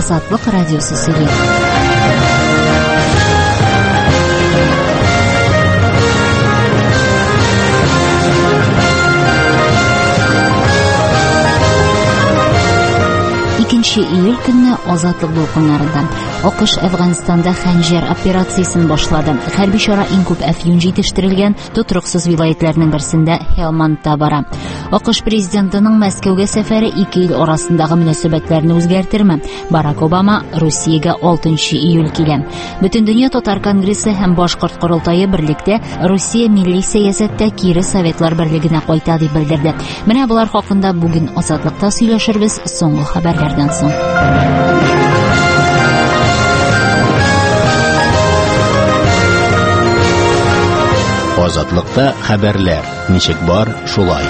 Азатлык радиосы сөйли. Июль көнне Азатлык дулкыннарында АКШ Әфганстанда хәнҗәр операциясын башлады. Хәрби чара иң күп әфьюн җитештерелгән тотрыксыз вилаятларның берсендә Хелмандта бара. АКШ президентының Мәскәүгә сәфәре 2 ил арасындагы мөнәсәбәтләрне үзгәртерме? Барак Обама Русиягә 6 июль килә. Бөтендөнья татар конгрессы һәм башкорт корылтайы берлектә Русия милли сәясәттә кире Советлар берлегенә кайта дип белдерде. Менә булар хакында бүген Азатлыкта сөйләшербез соңгы хәбәрләрдән соң. Азатлыкта хәбәрләр. Ничек бар, шулай.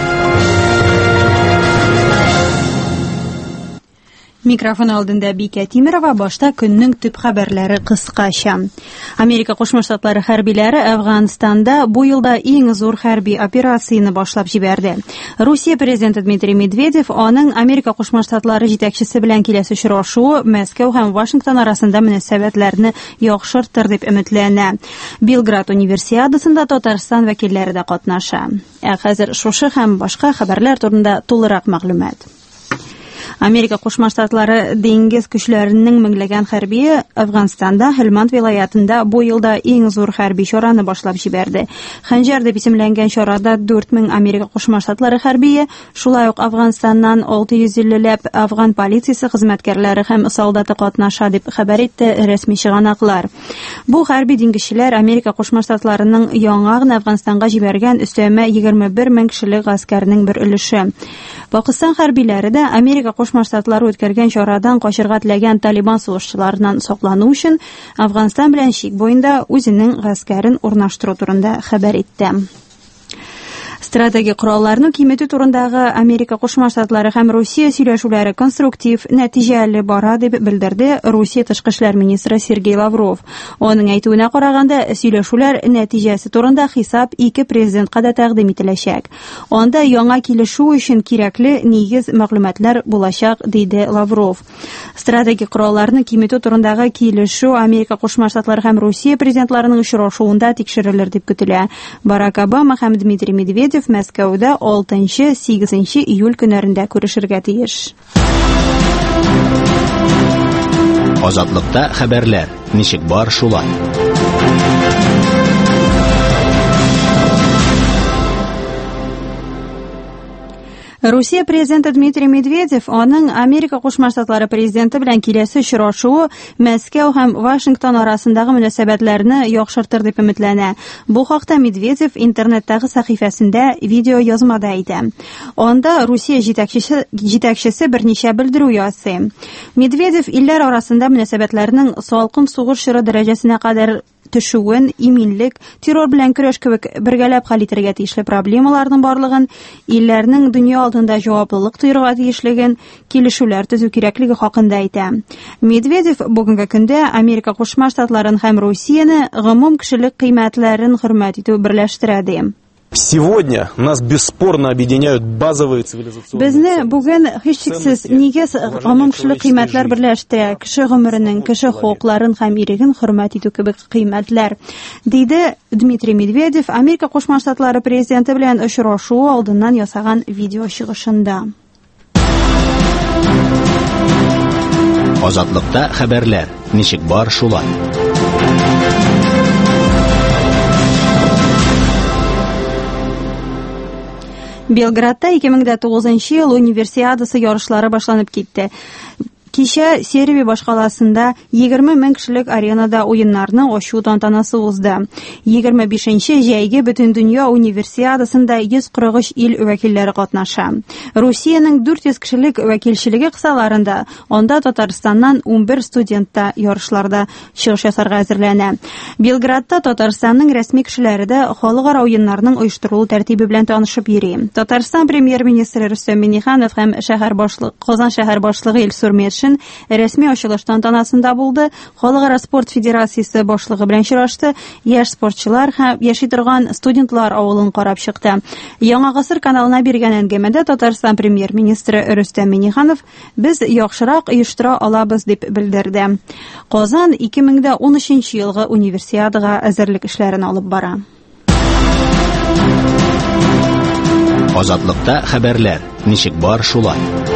Микрофон алдында Бикә Тимирова, башта көннең төп хәбәрләре кыскача. Америка Кушма Штатлары хәрбиләре Әфганстанда бу елда иң зур хәрби операцияны башлап җибәрде. Русия президенты Дмитрий Медведев аның Америка Кушма Штатлары җитәкчесе белән киләсе очрашуы Мәскәү һәм Вашингтон арасында мөнәсәбәтләрне яхшыртыр дип өметләнә. Белград универсиадасында Татарстан вәкилләре дә катнаша. Хәзер шушы һәм башка хәбәрләр турында тулырак мәгълүмат. Америка Кушма Штатлары диңгез көчләренең меңләгән хәрбие Әфганстанда Хелманд вилаятында бу елда иң зур хәрби чараны башлап җибәрде. Хәнҗәр дип исемләнгән чарада 4000 Америка Кушма Штатлары хәрбие, шулай ук Әфганстаннан 650ләп Афган полициясе хезмәткәрләре һәм солдаты катнаша дип хәбәр итте рәсми чыганаклар. Бу хәрби диңгезчеләр Америка Кушма Штатларының яңа гына Әфганстанга җибәргән өстәмә 21 мең кешелек гаскәрнең бер өлеше. Пакистан хәрбиләре дә Америка Кушма Штатлары үткәргән чарадан качырга теләгән Талибан сугышчыларыннан саклану өчен Әфганстан белән чик буенда үзенең гаскәрен урнаштыру турында хәбәр итте. Стратегик коралларны киметү турындагы Америка Кушма Штатлары һәм Русия сөйләшүләре конструктив, нәтиҗәле бара дип белдерде Русия тышкы эшләр министры Сергей Лавров. Аның әйтүенә караганда, сөйләшүләр нәтиҗәсе турында хисап 2 президентка да тәкъдим ителәчәк. Анда яңа килешү өчен кирәкле нигез мәгълүматлар булачак, диде Лавров. Стратегик коралларны киметү турындагы килешү Америка Кушма Штатлары һәм Русия президентларының очрашуында тикшерелер дип көтелә. Барак Обама һәм Дмитрий Медведев Мәскәүдә 6-8 июль көннәрендә күрешергә тиеш. Азатлыкта хәбәрләр. Ничек бар, шулай. Русия президенты Дмитрий Медведев аның Америка Кушма Штатлары президенты белән киләсе очрашуы Мәскәү һәм Вашингтон арасындагы мөнәсәбәтләрне яхшыртыр дип өметләнә. Бу хакта Медведев интернеттагы сәхифәсендә видео язмада әйтә. Анда Русия җитәкчесе берничә белдерү ясый. Медведев илләр арасында мөнәсәбәтләрнең салкын сугыш чоры дәрәҗәсенә кадәр төшүен, иминлек, террор белән көрәш кебек бергәләп хәл итәргә тиешле проблемаларның барлыгын, илләрнең дөнья алдында җаваплылык тоярга тиешлеген, килешүләр төзү кирәклеге хакында әйтә. Медведев бүгенге көндә Америка Кушма Штатларын һәм Русияны гомум кешелек кыйммәтләрен хөрмәт итү берләштерә ди. Сегодня нас бесспорно объединяют базовые цивилизационные... Безне бүген һичшиксез нигез гомум кешелек кыйммәтләр берләштерә, кеше гомеренең, кеше хокукларын һәм иреген хөрмәт итү кебек кыйммәтләр, диде Дмитрий Медведев Америка Кушма Штатлары президенты белән очрашуы алдыннан ясаган видео чыгышында. Азатлыкта хәбәрләр. Ничек бар, шулай. Белградта 2009 ел универсиадасы ярышлары башланып китте. Кичә Сербия башкаласында 20 мең кешелек аренада уеннарны ачу тантанасы узды. 25-нче җәйге Бөтендөнья универсиадасында 143 ил вәкилләре катнаша. Русиянең 400 кешелек вәкилчелеге кысаларында, анда Татарстаннан 11 студентта ярышларда чыгыш ясарга әзерләнә. Белградта Татарстанның рәсми кешеләре дә халыкара уеннарның оештырылу тәртибе белән танышып йөри. Татарстан премьер-министры Рөстәм Миңнеханов һәм Казан шәһәр башлыгы Илсур төзелешен рәсми ачылыш тантанасында булды. Халыкара спорт федерациясе башлыгы белән очрашты. Яшь спортчылар һәм яши торган студентлар авылын карап чыкты. Яңа гасыр каналына биргән әңгәмәдә Татарстан премьер-министры Рөстәм Миңнеханов без яхшырак оештыра алабыз дип белдерде. Казан 2013 елгы универсиадага әзерлек эшләрен алып бара. Азатлыкта хәбәрләр. Ничек бар шулай.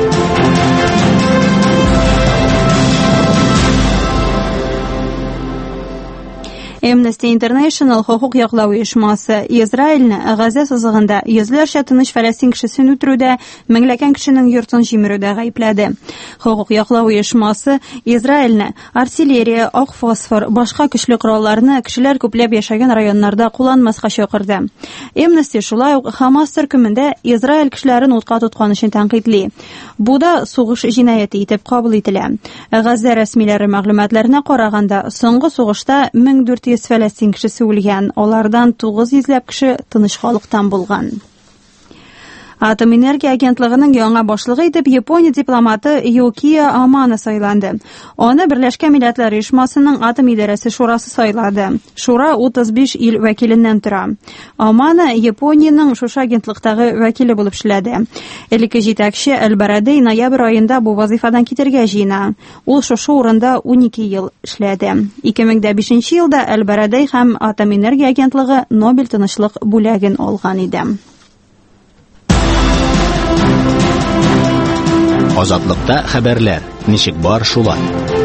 Amnesty International хокук яклау оешмасы Израильне Газа сызыгында йөзләрчә тыныч Фәләстин кешесен үтерүдә, меңләгән кешенең йортын җимерүдә гаепләде. Хокук яклау оешмасы Израильне артиллерия, ак фосфор, башка көчле коралларны кешеләр күпләп яшәгән районнарда кулланмаска чакырды. Amnesty шулай ук Хамас төркемендә Израиль кешеләрен утка тоткан өчен тәнкыйтьли. Бу да сугыш җинаяте итеп кабул ителә. Газа рәсмиләре мәгълүматларына караганда, соңгы сугышта 1400 Фәләстин кешесе үлгән, алардан 900 кеше тыныч халыктан булган. Атом энергия агентлыгының яңа башлыгы итеп Япония дипломаты Юкия Амано сайланды. Аны Берләшкән Милләтләр Оешмасының атом идарәсе шурасы сайлады. Шура 35 ил вәкиленнән тора. Амано Япониянең шушы агентлыктагы вәкиле булып эшләде. Элекке җитәкче Әл-Барадей ноябрь аенда бу вазифадан китәргә җыена. Ул шушы урында 12 ел эшләде. 2005 елда Әл-Барадей һәм атом энергия агентлыгы Нобель тынычлык бүләген алган иде. Азатлыкта хәбәрләр. Ничек бар шулай.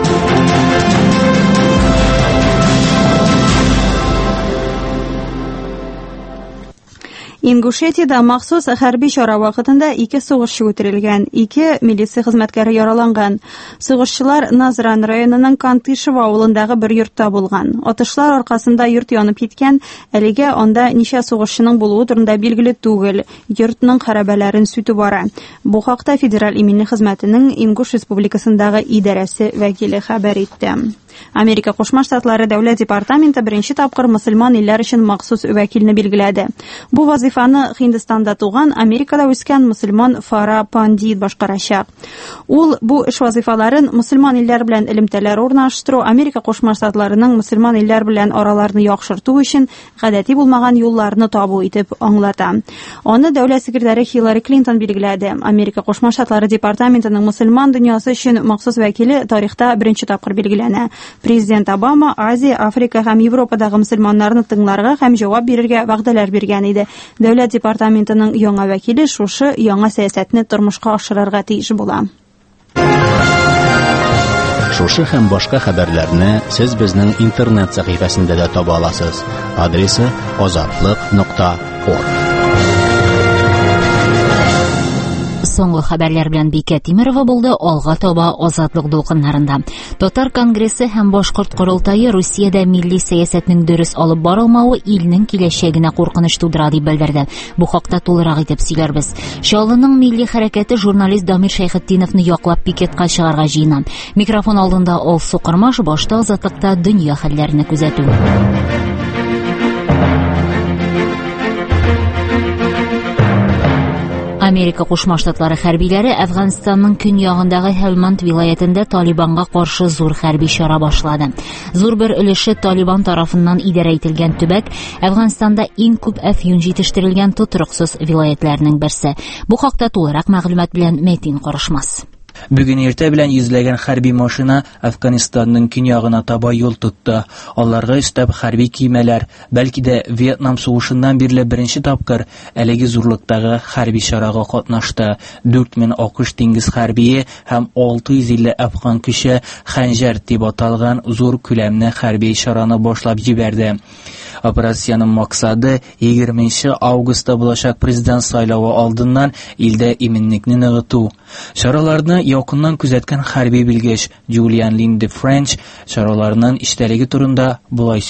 Ингушетиядә махсус хәрби чара вакытында 2 сугышчы үтерелгән, 2 милиция хезмәткәре яраланган. Сугышчылар Назран районының Кантышево авылындагы бер йортта булган. Атышлар аркасында йорт янып киткән, әлегә анда ничә сугышчының булуы турында билгеле түгел. Йортның хәрабәләрен сүтү бара. Бу хакта Федераль иминлек хезмәтенең Ингуш республикасындагы идарәсе вәкиле хәбәр итте. Америка Кушма Штатлары дәүләт департаменты беренче тапкыр мөселман илләр өчен махсус вәкилне билгеләде. Бу вазифаны Һиндстанда туган, Америкада үскән мөселман Фара Пандит башкарачак. Ул бу эш вазифаларын мөселман илләр белән элемтәләр урнаштыру, Америка Кушма Штатларының мөселман илләр белән араларны яхшырту өчен гадәти булмаган юлларны табу итеп аңлата. Аны дәүләт секретаре Хиллари Клинтон билгеләде. Америка Кушма Штатлары департаментының мөселман дөньясы өчен махсус вәкиле тарихта беренче тапкыр билгеләнә. Президент Обама Азия, Африка һәм Европадагы мөселманнарны тыңларга һәм җавап бирергә вәгъдәләр биргән иде. Дәүләт департаментының яңа вәкиле шушы яңа сәясәтне тормышка ашырырга тиеш була. Шушы һәм башка хәбәрләрне сез безнең интернет сәхифәсендә дә таба аласыз. Адресы azatlyk.org. Соңгы хәбәрләр белән Бикә Тимерова булды. Алга таба Азатлык дулкыннарында. Татар конгрессы һәм башкорт корылтайы Русиядә милли сәясәтнең дөрес алып барылмавы илнең киләчәгенә куркыныч тудыра дип белдерде. Бу хакта тулырак итеп сөйләрбез. Чаллының милли хәрәкәте журналист Дамир Шәйхетдиновны яклап пикетка чыгарга җыена. Микрофон алдында Алсу Кырмаш башта Азатлыкта дөнья хәлләренә күзәтү. Америка Кушма Штатлары хәрбиләре Әфганстанның көньягындагы Хелманд вилаятендә Талибанга каршы зур хәрби чара башлады. Зур бер өлеше Талибан тарафыннан идарә ителгән төбәк Әфганстанда иң күп әфьюн җитештерелгән тотрыксыз вилаятларның берсе. Бу хакта тулырак мәгълүмат белән Мәтин Карышмас. Бүген иртә белән йөзләгән хәрби машина Әфганистанның көньягына таба юл тотты. Аларга өстәп хәрби киемәләр, бәлки дә Вьетнам сугышыннан бирле беренче тапкыр әлеге зурлыктагы хәрби чарага катнашты. 4000 АКШ диңгез хәрбие һәм 650 әфган көче Хәнҗәр дип аталган зур күләмле хәрби чараны башлап җибәрде. Операциянең максаты 20 августта булачак президент сайлауы алдыннан илдә иминлекне ныгыту. Чараларны якыннан күзәткән хәрби белгеч Julian Lynn de French чараларның иштәлеге турында булай сөйли.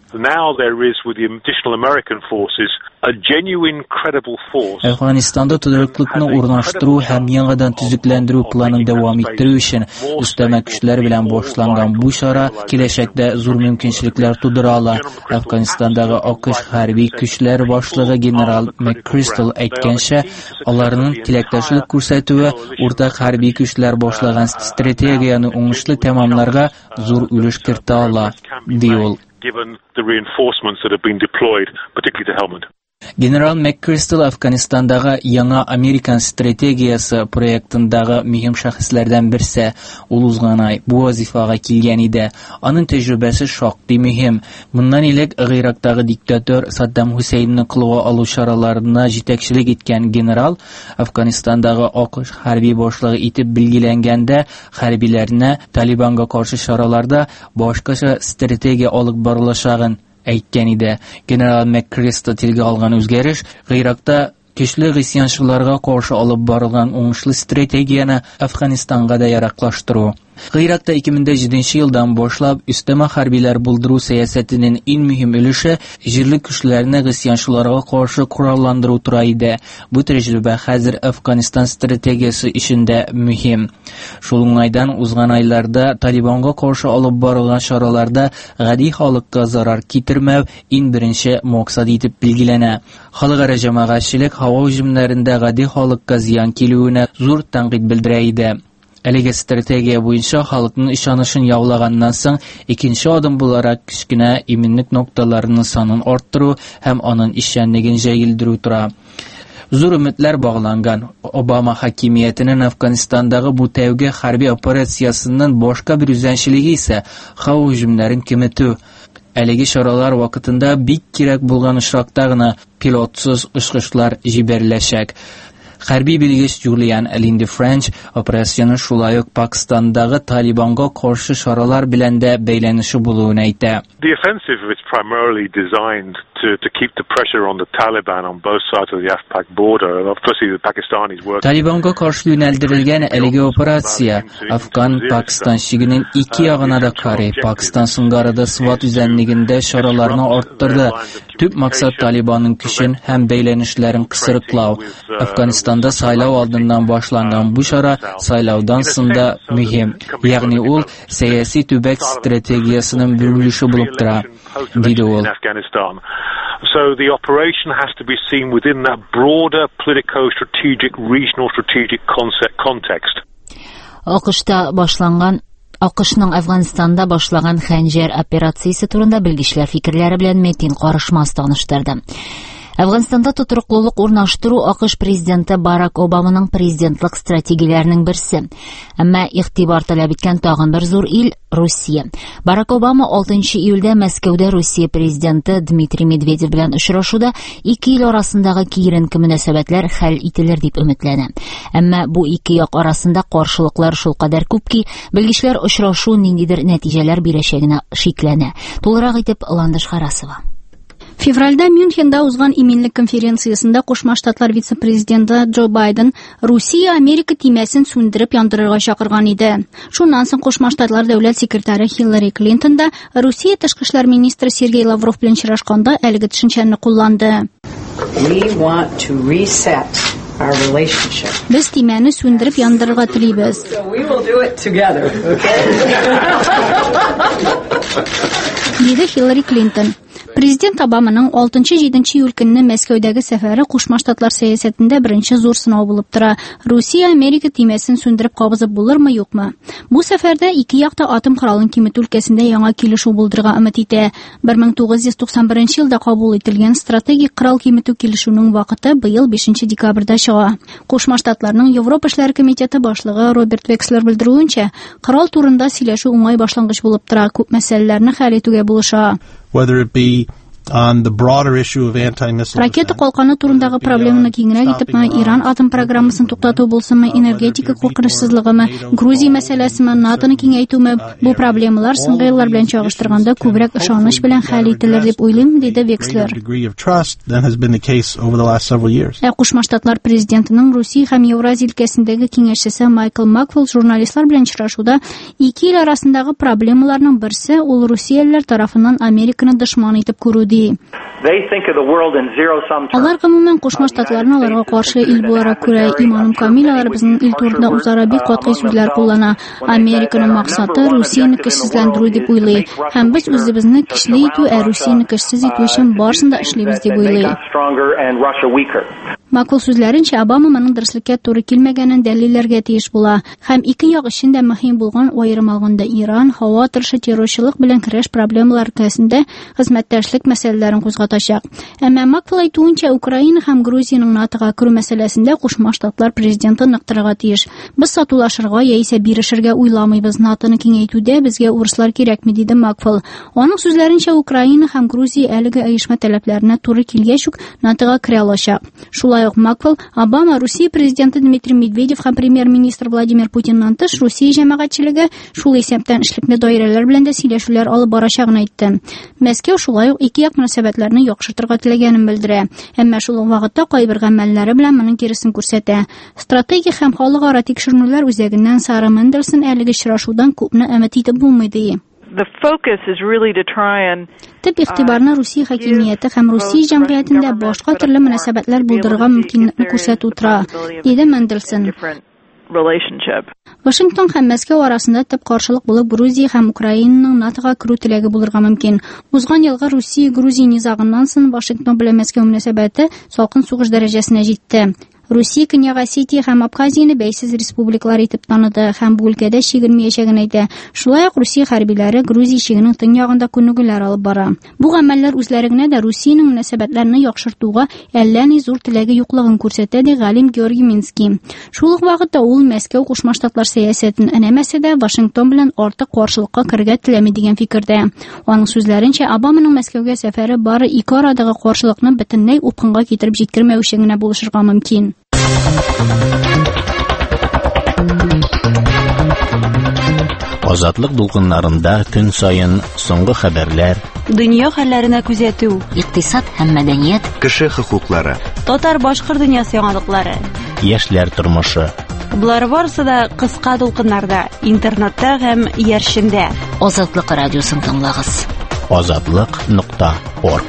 now there is with the additional American forces a genuine credible force. Afganistanda tutuklukni o'rnashtiruv ham yangidan tuzuklantiruv planini davom ettirish uchun ustama kuchlar bilan boshlangan bu chora kelajakda zo'r mumkinchiliklar tug'dira oladi. Afganistondagi AQSh harbiy kuchlar boshlig'i general McChrystal aytgancha, ularning tilakdoshlik ko'rsatuvi o'rtaq harbiy kuchlar boshlagan strategiyani o'ngishli tamomlarga zo'r ulush kirita oladi, deydi. Given the reinforcements that have been deployed, particularly to Helmand. General McChrystal Afganistondagi yangi Amerikan strategiyasi proyektidagi muhim shaxslardan birisi. U o'zgan ay bu vazifaga kelgan edi. Uning tajribasi shoqdi muhim. Bundan ilk Iroqdagi diktator Saddam Husaynni qilg'a olish choralarini yetakchilik etgan general Afganistondagi AQSh harbiy boshlig'i etib belgilanganda harbiylarni Talibanga qarshi choralarda boshqacha strategiya olib borilishag'in aytgan edi. General McChrystal tilga olgan o'zgarish Iroqda kuchli g'isyonchilarga qarshi olib borilgan o'ngishli strategiyani Afg'onistonga da yaroqlashtiruv. Iroqda 2007-yildan boshlab ustama harbiylar buldiruv siyosatining eng muhim ulushi jirli kuchlarni g'isyonchilarga qarshi qurollantiruv turaydi. Bu tajriba hozir Afg'oniston strategiyasi ishida muhim. Shulungaydan o'zgan aylarda Talibanga qarshi olib borilgan choralarda g'adiy xalqqa zarar keltirmay eng birinchi maqsad etib belgilanadi. Xalqaro jamoatchilik havo hujumlarida g'adiy xalqqa ziyon keluvini zo'r tanqid bildiraydi. Әлеге strategiya bo'yicha xalqning ishonishini yavlagandan so'ng ikkinchi odim bo'larak kichkina iminlik nuqtalarining sonini orttiruv ham uning ishonchini yayildiruv turadi. Zo'r umidlar bog'langan. Obama hokimiyatining Afg'onistondagi bu tavga harbiy operatsiyasining boshqa bir uzanchiligi esa havo hujumlarining kimituv. Әлеге choralar vaqtida big kerak bo'lgan ishroqdagina pilotsiz uchqishlar jiberilashak. Harbiy bilgich Julian Lindy French operatsiyani shulayok Pokistondagi Talibanga qarshi choralar bilan da baylanishi bo'lganini aytadi. The offensive is primarily designed to keep the pressure on the Taliban on both sides of the Afpak border. Obviously the Pakistanis work. Talibanga qarshi yo'naltirilgan әлеге operatsiya Afg'on-Pokiston chegining ikki yog'ina da qarab, Pokiston sungarida Swat uzanligida choralarni orttirdi. Tub maqsad Talibanning kuchin ham baylanishlarini qisiriqlaw. Afg'onistonda saylov oldindan boshlangan bu chora saylovdan so'ngda muhim, ya'ni u siyosiy tubak strategiyasining burilishi bo'lib turadi, dedi u. So the operation has to be seen within that broader politico-strategic, regional strategic context. AQShning Afg'onistonda boshlangan Xanjar operatsiyasi turida bilgichlar fikrlari bilan Metin Qorishmas tanishtirdi. Afg'onistonda tuturuqlilik o'rnashtiruv AQSh prezidenti Barack Obamaning prezidentlik strategiyalarining birisi. Ammo e'tibor talab etgan tag'in bir zo'r il Rossiya. Barack Obama 6-iyulda Moskvada Rossiya prezidenti Dmitriy Medvedev bilan uchrashuvda ikki il orasidagi keyingi munosabatlar hal etilar deb umidlanadi. Ammo bu ikki yoq orasida qarshiliklar shul qadar ko'pki, bilgichlar uchrashuv nimadir natijalar berishagini shiklana. To'liq aytib Landish Xarasova. Fevralda Myunxenda o'zgan iminlik konferensiyasida Qo'shma Shtatlar vitse-prezidenti Jo Bayden Rossiya Amerika timasini so'ndirib yondirishga chaqirgan edi. Shundan so'ng Qo'shma Shtatlar davlat sekretari Hillary Clinton da Rossiya tashqi ishlar ministri Sergey Lavrov bilan uchrashganda әлеге tushunchani qo'llandi. Biz timani so'ndirib yondirishga tilaymiz. Dedi Hillary Clinton. Prezident Obamaning 6-7 kunni Moskvadagi safari Qo'shma Shtatlar siyosatida birinchi zo'r sinov bo'lib turadi. Rossiya Amerika timasini so'ndirib qabzib bo'larmi, yo'qmi? Bu safarda ikki yoqda atom qurolini Kimit o'lkasida yangi kelishuv bo'ldirgan umid edi. 1991-yilda qabul etilgan strategik qurol Kimit kelishuvining vaqti bu yil 5-dekabrda chiqadi. Qo'shma Shtatlarning Yevropa ishlari komiteti boshlig'i Robert Wexler bildirgancha, qurol turida siylashuv o'ng'ay boshlang'ich bo'lib turadi, ko'p masalalarni hal etishga bo'lishadi. Whether it be on the broader issue of anti-missile Ракета калканы турындагы проблеманы киңрәк итепме, Иран атом программасын туктату булсынмы, энергетика куркынычсызлыгымы, Грузия мәсьәләсеме, НАТОны киңәйтүме, бу проблемалар соңгы еллар белән чагыштырганда күбрәк ышаныч белән хәл ителер дип уйлыйм, диде Векслер. Кушма Штатлар президентының Русия һәм Евразия өлкәсендәге киңәшчесе Майкл Макфол журналистлар белән очрашуда ике ил арасындагы проблемаларның берсе ул Русиялеләр тарафыннан Американы дошман итеп күрү ди. Алар гомумән Кушма Штатларны аларга каршы ил буларак күрә. Иманым Камил алар безнең ил турында үзара бик катгый сүзләр куллана. Американың максаты Русияны көчсезләндерү дип уйлый. Һәм без үзебезне көчле итү, Русияны көчсез итү өчен барысын да эшлибез дип уйлый. Макул сүзләренчә, Обама моның дөреслеккә туры килмәгәнен дәлилләргә тиеш була. Һәм ике як өчен дә мөһим булган аерым алганда Иран һава торышы террорчылык белән көрәш проблемалары өлкәсендә хезмәттәшлек мәсьәләләрен кузгатачак. Әмма Макул әйтүенчә, Украина һәм Грузияның НАТОга керү мәсьәләсендә Кушма Штатлар президенты ныктырырга тиеш. Без сатулашырга яисә бирешергә уйламыйбыз. НАТОны киңәйтүдә безгә урыслар кирәкме, диде Макул. Аның сүзләренчә, Украина һәм Грузия әлеге оешма таләпләренә туры килгәч үк НАТОга керә алачак. Шулай ук Макфол, Обама, Русия президенты Дмитрий Медведев һәм премьер-министр Владимир Путиннан тыш Русия җәмәгатьчелеге шул исәптән эшлекле даирәләр белән дә сөйләшүләр алып барачагын әйтте. Мәскәү шулай ук ике як мөнәсәбәтләрне яхшыртырга теләгәнен белдерә. Әмма шул ук вакытта кайбер гамәлләре белән моның киресен күрсәтә. Стратегия һәм халыкара тикшерүләр үзәгеннән Сара Мендельсон әлеге очрашудан күпне өмет итеп булмый ди. Төп игътибарны Русия хакимияте һәм Русия җәмгыятендә башка төрле мөнәсәбәтләр булдырырга мөмкинлекне күрсәтү тора, диде Мендельсон. Вашингтон һәм Мәскәү арасында төп каршылык булып Грузия һәм Украинаның НАТОга керү теләге булдырырга мөмкин. Узган елгы Русия-Грузия низагыннан соң Вашингтон белән Мәскәү мөнәсәбәте салкын сугыш дәрәҗәсенә җитте. Русия Көньяк Осетия һәм Абхазияны бәйсез республикалар итеп таныды һәм бу өлкәдә чигенмәячәген әйтә. Шулай ук Русия хәрбиләре Грузия чигенең төньягында күнегүләр алып бара. Бу гамәлләр үзләренә дә Русиянең мөнәсәбәтләрне яхшыртуга әллә ни зур теләге юклыгын күрсәтә, ди галим Георгий Минский. Шул ук вакытта ул Мәскәү Кушма Штатлар сәясәтен энәмәсә дә Вашингтон белән артык каршылыкка кергә теләми дигән фикердә. Аның сүзләренчә, Обаманың Мәскәүгә сәфәре бары ике арадагы каршылыкны бөтенләй упкынга китереп җиткермәүче генә булышырга мөмкин. Азатлык дулкыннарында көн сайын соңгы хәбәрләр, Дөнья хәлләренә күзәтү, икътисад һәм мәдәният, кеше хокуклары, татар-башкорт дөньясы яңалыклары, яшьләр тормышы. Булар барысы да кыска дулкыннарда, интернетта һәм яршендә. Азатлык радиосын тыңлагыз. Azatliq.org.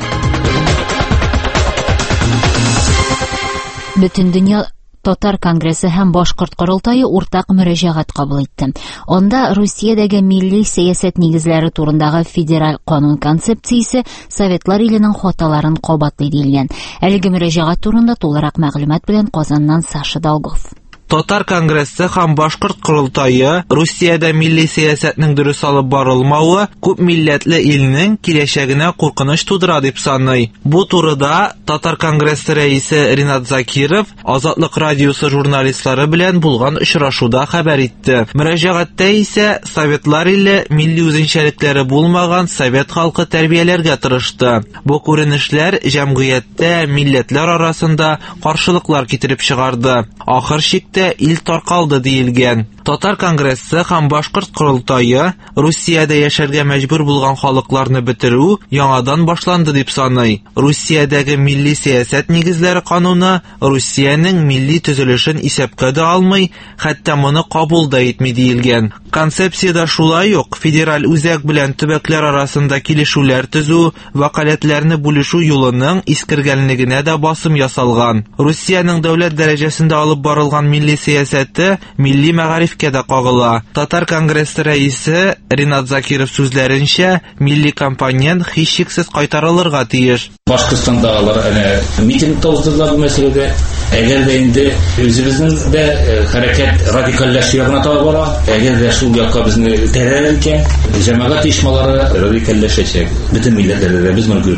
Бөтен дөнья Татар конгрессы һәм башкорт корылтайы уртак мөрәҗәгать кабул итте. Анда Русиядәге милли сәясәт нигезләре турындагы федераль канун концепциясе Советлар иленең хаталарын кабатлый дигән. Әлеге мөрәҗәгать турында тулырак мәгълүмат белән Казаннан Саша Долгов. Татар конгрессы һәм башкорт корылтайы Русиядә милли сәясәтнең дөрес алып барылмавы күп милләтле илнең киләчәгенә куркыныч тудыра дип саный. Бу турыда Татар конгрессы рәисе Ринат Закиров Азатлык радиосы журналистлары белән булган очрашуда хәбәр итте. Мөрәҗәгатьтә исә Советлар иле милли үзенчәлекләре булмаган совет халкы тәрбияләргә тырышты. Бу күренешләр җәмгыятьтә милләтләр арасында каршылыклар китереп чыгарды. Ахыр чиктә ил таркалды диелгән. Татар конгрессы һәм башкорт корылтайы Русиядә яшәргә мәҗбүр булган халыкларны бетерү яңадан башланды дип саный. Русиядәге милли сәясәт нигезләре кануны Русиянең милли төзелешен исәпкә дә алмый, хәтта моны кабул да итми диелгән. Концепциядә шулай ук федераль үзәк белән төбәкләр арасында килешүләр төзү, вәкаләтләрне бүлешү юлының искергәнлегенә дә басым ясалган. Русиянең дәүләт дәрәҗәсендә алып барылган милли сәясәте милли мәгарифкә дә кагыла. Татар конгрессы рәисе Ринат Закиров сүзләренчә, милли компонент һичшиксез кайтарылырга тиеш. Башкортстандагылар митинг тоздылар бу мәсьәләдә. Әгәр дә инде үзебезнең дә хәрәкәт радикальләшү ягына таба бара, әгәр дә шул якка безне тәрәләр икән, җәмәгать оешмалары радикальләшәчәк. Бөтен милләтләрдә без моны күреп торабыз.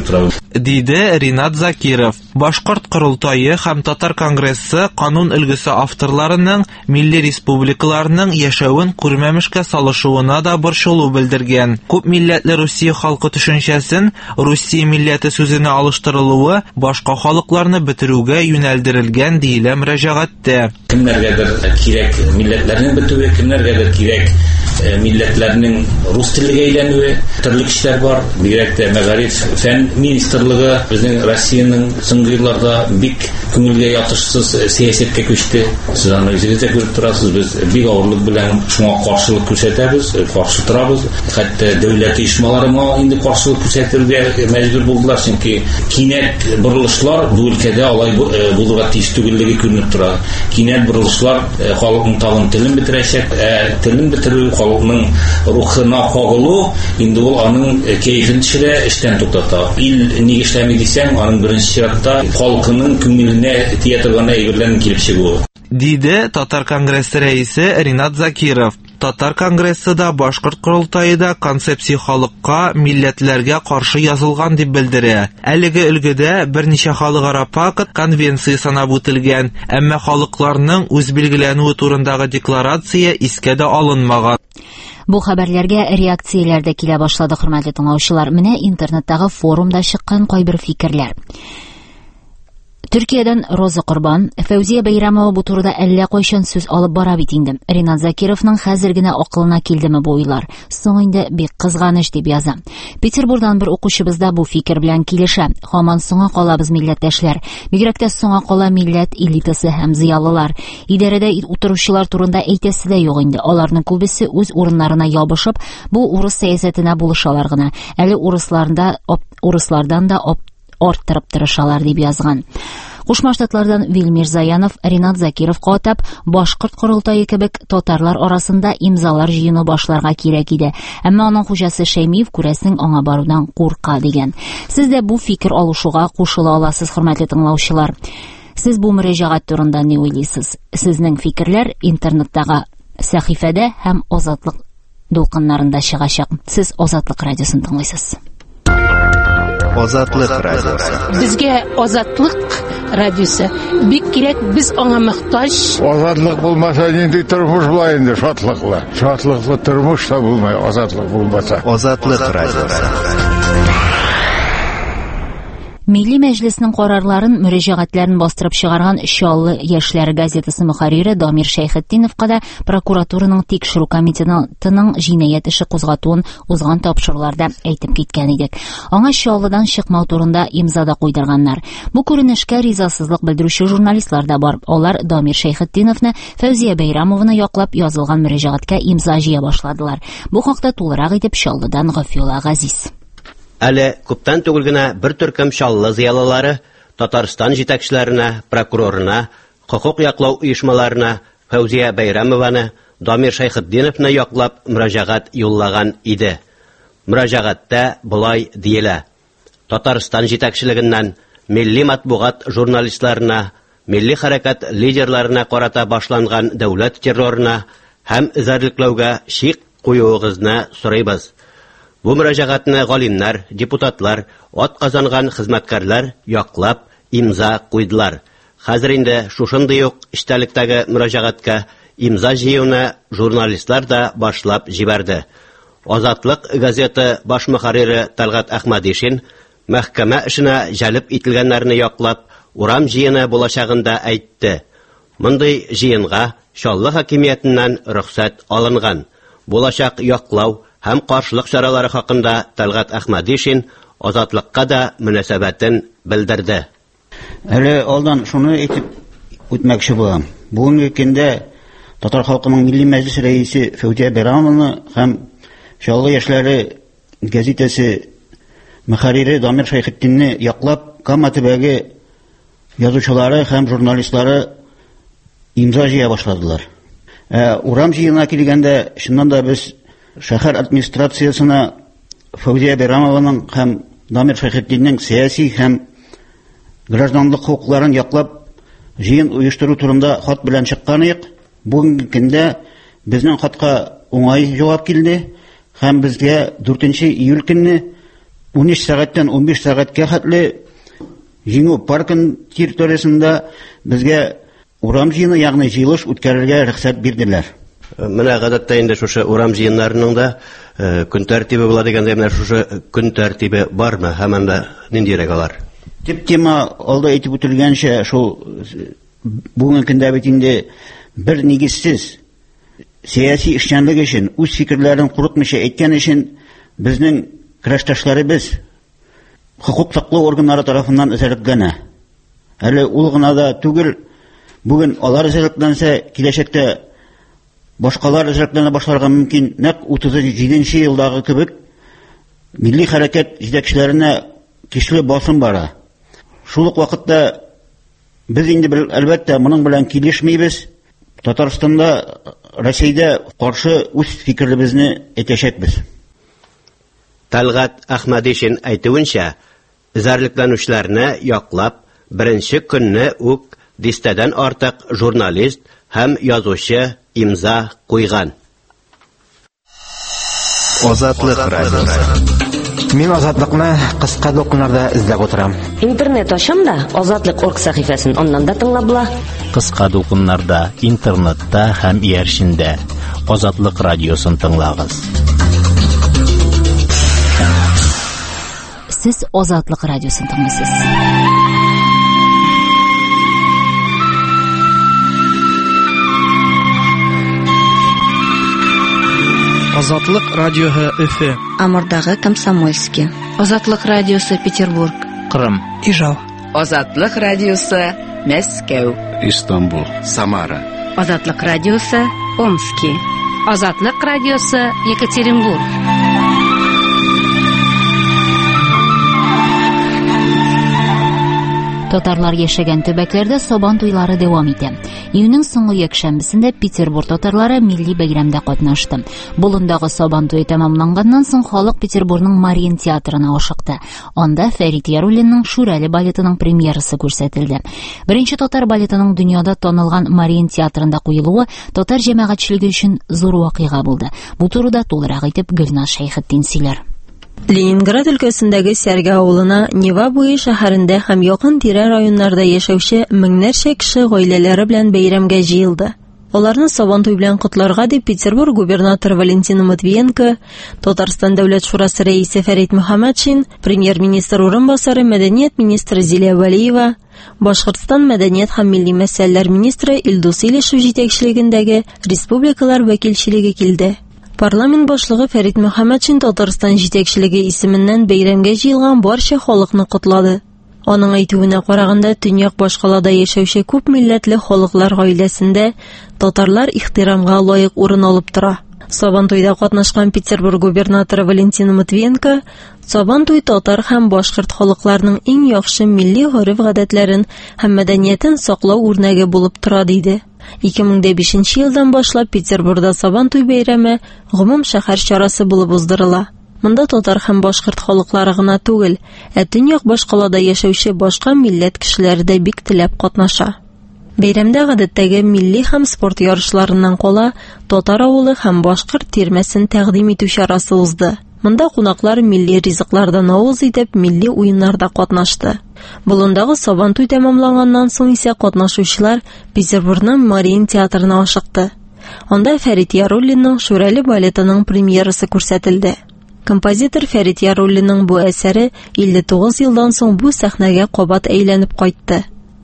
диде Ринат Закиров. Башкорт Корылтайы һәм Татар Конгрессы канун өлгесе авторларының милли республикаларның яшәвен күрмәмешкә салышуына да борчылу белдергән. Күп милләтле Русия халкы төшенчәсен Русия милләте сүзенә алыштырылуы башка халыкларны бетерүгә юнәлдерелгән диелә мөрәҗәгатьтә. Кемнәргәдер кирәк милләтләрнең бетүе, кемнәргәдер кирәк милләтләрнең рус теленә әйләнүе, төрле кешеләр бар. Бигрәк тә Мәгариф фән министрлыгы безнең Россиянең соңгы елларда бик күңелгә ятышсыз сәясәткә күчте. Сез аны үзегез дә күреп торасыз. Без бик авырлык белән шуңа каршылык күрсәтәбез, каршы торабыз. Хәтта дәүләт оешмалары моңа инде каршылык күрсәтергә мәҗбүр булдылар, чөнки кинәт борылышлар бу өлкәдә алай булырга тиеш түгеллеге күренеп тора. Кинәт борылышлар халыкның тагын телен бетерәчәк, телен бетерү халыкның рухына кагылу, инде ул аның кәефен төшерә, эштән туктата. Ил ник эшләми дисәң, аның беренче чиратта халкының күңеленә тия торган әйберләрне килеп чыгуы. Диде Татар Конгрессы рәисе Ринат Закиров. Татар Конгрессы да Башкорт Корылтайыда концепция халыкка, милләтләргә каршы язылган дип белдерә. Әлеге өлгедә берничә халыкара пакт конвенция санап үтелгән, әмма халыкларның үз билгеләнүе турындагы декларация искә дә алынмаган. Бу хәбәрләргә реакцияләр дә килә башлады, хөрмәтле тыңлаучылар. Менә интернеттагы форумда чыккан кайбер фикерләр. Төркиядән Роза Корбан, Фәүзия Бәйрәмова бу турыда әллә кайчан сүз алып бара бит инде. Ринат Закировның хәзер генә акылына килдеме бу уйлар? Соң инде бик кызганыч дип яза. Петербургдан бер укучыбыз да бу фикер белән килешә. Һаман соңга калабыз милләттәшләр. Бигрәк тә соңга кала милләт элитасы һәм зыялылар. Идарәдә утыручылар турында әйтәсе дә юк инде. Аларның күбесе үз урыннарына ябышып, бу урыс сәясәтенә булышалар гына. Әле урыслардан да арттырып тырышалар дип язган. Кушма Штатлардан Вильмир Заянов Ринат Закировка атап, Башкорт Корылтайы кебек татарлар арасында имзалар җыйыну башларга кирәк иде. Әмма аның хуҗасы Шәймиев күрәсең аңа барудан курка дигән. Сез дә бу фикер алышуга кушыла аласыз, хөрмәтле тыңлаучылар. Сез бу мөрәҗәгать турында ни уйлыйсыз? Сезнең фикерләр интернеттагы сәхифәдә һәм Азатлык дулкыннарында чыгачак. Сез Азатлык радиосын тыңлыйсыз. Азатлык радиосы. Безгә Азатлык радиосы бик кирәк, біз аңа мөхтаҗ. Азатлык булмаса нинди тормыш була инде, шатлыклы. Шатлыклы тормыш та булмай, азатлык булмаса. Азатлык радиосы. Милли мәҗлеснең карарларын, мөрәҗәгатьләрен бастырып чыгарган Чаллы яшьләр газетасы мөхәррире Дамир Шәйхетдиновка да прокуратураның тикшерү комитетының җинаять эше кузгатуын узган тапшыруларда әйтеп киткән идек. Аңа Чаллыдан чыкмау турында имза да куйдырганнар. Бу күренешкә ризасызлык белдерүче журналистлар да бар. Алар Дамир Шәйхетдиновны, Фәүзия Бәйрәмовны яклап язылган мөрәҗәгатькә имза җыя башладылар. Бу хакта тулырак итеп Чаллыдан Гафиулла Газиз. Әле күптән түгел генә бер төркем Чаллы зыялылары Татарстан җитәкчеләренә, прокурорына, хокук яклау оешмаларына Фәүзия Бәйрәмованы, Дамир Шәйхетдиновны яклап мөрәҗәгать юллаган иде. Мөрәҗәгатьтә булай диелә: Татарстан җитәкчелегеннән милли матбугат журналистларына, милли хәрәкәт лидерларына карата башланган дәүләт террорына һәм эзәрлекләүгә шик куюыгызны сорыйбыз. Бу мөрәҗәгатьне галимнәр, депутатлар, атказанган хезмәткәрләр яклап имза куйдылар. Хәзер инде шушындый ук эчтәлектәге мөрәҗәгатькә имза җыюны журналистлар да башлап җибәрде. Азатлык газеты баш мөхәррире Талгат Әхмәдишин мәхкәмә эшенә җәлеп ителгәннәрне яклап, урам җыены булачагында әйтте. Мондый җыенга Чаллы хакимиятеннән рөхсәт алынган. Булачак яклау һәм каршылык чаралары хакында Талгат Әхмәдишин Азатлыкка да мөнәсәбәтен белдерде. Әле алдан шуны әйтеп үтмәкче булам. Бүгенге көндә Татар халкының милли мәҗлес рәисе Фәүзия Бәйрәмовны һәм Чаллы яшьләре газетасы мөхәррире Дамир Шәйхетдинне яклап, Каматыбәге язучылары һәм журналистлары имза җыя башладылар. Урам җыена килгәндә, шуннан да без шәһәр администрациясына Фәүзия Бәйрәмованың һәм Дамир Шәйхетдиннең сәяси һәм гражданлык хукукларын яклап җыен оештыру турында хат белән чыккан идек. Бүгенге көндә безнең хатка уңай җавап килде һәм безгә 4 июль көнне 13 сәгатьтән 15 сәгатькә хәтле җиңү паркын территориясендә безгә урам җыены, ягъни җыелыш үткәрергә рөхсәт бирделәр. Менә гадәттә инде шушы урам җыеннарының да көн тәртибе була дигәндә, менә шушы көн тәртибе бармы, һәм дә ниндирәк алар? Тип тема алда әйтеп үтелгәнчә, шул бүгенге көндә бит инде бер нигезсез сәяси эшчәнлек өчен, үз фикерләрен курыкмыйча әйткән өчен безнең көрәштәшләребез хукук саклау органнары тарафыннан эзәрлекләнә. Әле ул гына да түгел, бүген алар эзәрлекләнсә, киләчәктә башкалар эзәрлекләнә башларга мөмкин. Нәкъ 37 елдагы кебек милли хәрәкәт җитәкчеләренә көчле басым бара. Шул ук вакытта без инде әлбәттә моның белән килешмибез. Татарстанда, Россиядә каршы үз фикерлебезне әйтәчәкбез. Талгат Әхмәдишин әйтүенчә, эзәрлекләнүчләрне яклап, беренче көнне үк дистәдән артык журналист һәм язучы имза куйган. Азатлык радиосы. Мин азатлыкны кыска докумнарда эзләп утырам. Интернет ачам да Азатлык.орг сәхифәсен аннан да тыңлап була. Кыска докумнарда, интернетта һәм иярчендә Азатлык радиосын тыңлагыз. Сез Азатлык радиосын тыңлыйсыз. Азатлык радиоһы Өфе. Амурдагы Комсомольский. Азатлык радиосы Петербург. Кырым. Ижау. Азатлык радиосы Мәскәү. Истанбул. Самара. Азатлык радиосы Омский. Азатлык радиосы Екатеринбург. Татарлар яшәгән төбәкләрдә Сабан туйлары дәвам итә. Июньнең соңгы якшәмбесендә Петербург татарлары милли бәйрәмдә катнашты. Болындагы Сабан туе тәмамланганнан соң халык Петербургның Мариин театрына ашыкты. Анда Фәрит Яруллинның Шүрәле балетының премьерасы күрсәтелде. Беренче татар балетының дөньяда танылган Мариин театрында куелуы татар җәмәгатьчелеге өчен зур вакыйга булды. Бу турыда тулырак итеп Гөлназ Шәйхетдин сөйләр. Ленинград өлкәсендәге Сәргә авылына Нева буе шәһәрендә һәм якын-тирә районнарда яшәүче меңнәрчә кеше гаиләләре белән бәйрәмгә җыелды. Аларны Сабан туй белән котларга дип Петербург губернаторы Валентина Матвиенко, Татарстан дәүләт шурасы рәисе Фәрит Мөхәммәтшин, премьер-министр урынбасары мәдәният министры Зилә Вәлиева, Башкортстан мәдәният һәм милли мәсьәләләр министры Илдус Илешев җитәкчелегендәге республикалар вәкилчелеге килде. Парламент башлыгы Фәрит Мөхәммәтшин Татарстан җитәкчелеге исеменнән бәйрәмгә җыелган барча халыкны котлады. Аның әйтүенә караганда, төньяк башкалада яшәүче күп милләтле халыклар гаиләсендә татарлар ихтирамга лаек урын алып тора. Сабан туйда катнашкан Петербург губернаторы Валентина Матвиенко Сабан туй татар һәм башкорт халыкларының иң яхшы милли гореф-гадәтләрен һәм мәдәниятен саклау үрнәге булып тора диде. 2005 елдан башлап Петербургда Сабан туй бәйрәме гомум шәһәр чарасы булып уздырыла. Монда татар һәм башкорт халыклары гына түгел, төньяк башкалада яшәүче башка милләт кешеләре дә бик теләп катнаша. Бәйрәмдә гадәттәге милли һәм спорт ярышларыннан кала татар авылы һәм башкорт тирмәсен тәкъдим итү чарасы узды. Монда кунаклар милли ризыклардан авыз итеп милли уеннарда катнашты. Болындагы Сабан туй тәмамланганнан соң исә катнашучылар Петербургның Мариин театрына ашыкты. Анда Фәрит Яруллинның Шүрәле балетының премьерасы күрсәтелде. Композитор Фәрит Яруллинның бу әсәре 59 елдан соң бу сәхнәгә кабат әйләнеп кайтты.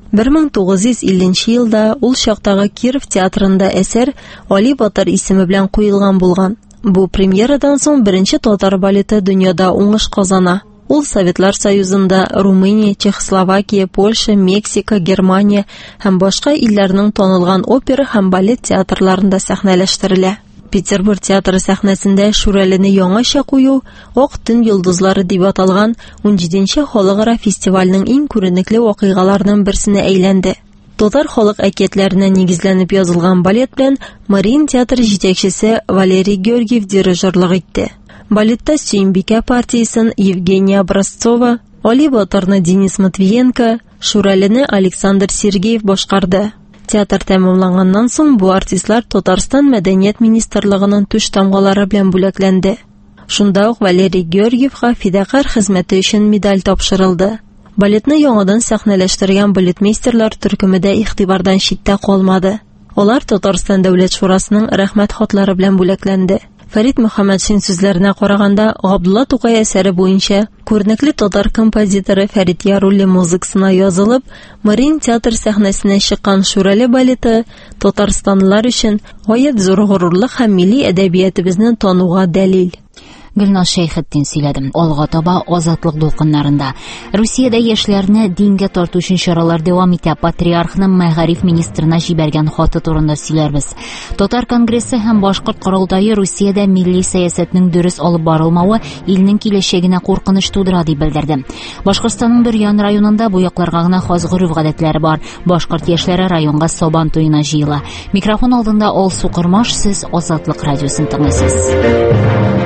1950 елда ул чактагы Киров театрында әсәр Али Батыр исеме белән куелган булган. Бу премьерадан соң беренче татар балеты дөньяда уңыш казана. Ул Советлар Союзында, Румыния, Чехословакия, Польша, Мексика, Германия һәм башка илләрнең танылган опера һәм балет театрларында сәхнәләштерелә. Петербург театры сәхнәсендә Шүрәлене яңача кую Ак төн йолдызлары дип аталган 17нче халыкара фестивальнең иң күренекле вакыйгаларының берсенә әйләнде. Татар халык әкиятләренә нигезләнеп язылган балет белән Мариин театры җитәкчесе Валерий Георгиев дирижерлык итте. Балетта Сөембикә партиясын Евгения Образцова, Али Батырны Денис Матвиенко, Шүрәлене Александр Сергеев башкарды. Театр тәмамланганнан соң бу артистлар Татарстан мәдәният министрлыгының төш тамгалары белән бүләкләнде. Шунда ук Валерий Георгиевга фидакарь хезмәте өчен медаль тапшырылды. Балетны яңадан сәхнәләштергән балетмейстерлар төркемедә игътибардан читтә калмады. Алар Татарстан Дәүләт Шурасының рәхмәт хатлары белән бүләкләнде. Фәрит Мөхәммәтшин сүзләренә караганда, Габдулла Тукай әсәре буенча күренекле татар композиторы Фәрит Яруллин музыкасына язылып, Марин театр сәхнәсенә чыккан Шүрәле балеты татарстанлылар өчен гаять зур горурлык һәм милли әдәбиятыбызны тануга дәлил. Гөлназ Шәйхетдин сөйләдем. Алга таба азатлык дулкыннарында. Русиядә яшьләрне дингә тарту өчен чаралар дәвам итә. Патриархның мәгариф министрына җибәргән хаты турында сөйләрбез. Татар конгрессы һәм башкорт корылтайы Русиядә милли сәясәтнең дөрес алып барылмавы илнең киләчәгенә куркыныч тудыра дип белдерде. Башкортстанның Бөрьян районында бу якларга гына хас гореф-гадәтләре бар. Башкорт яшьләре районга Сабан туена җыела. Микрофон алдында Алсу Кырмаш, сез Азатлык радиосын тыңлыйсыз.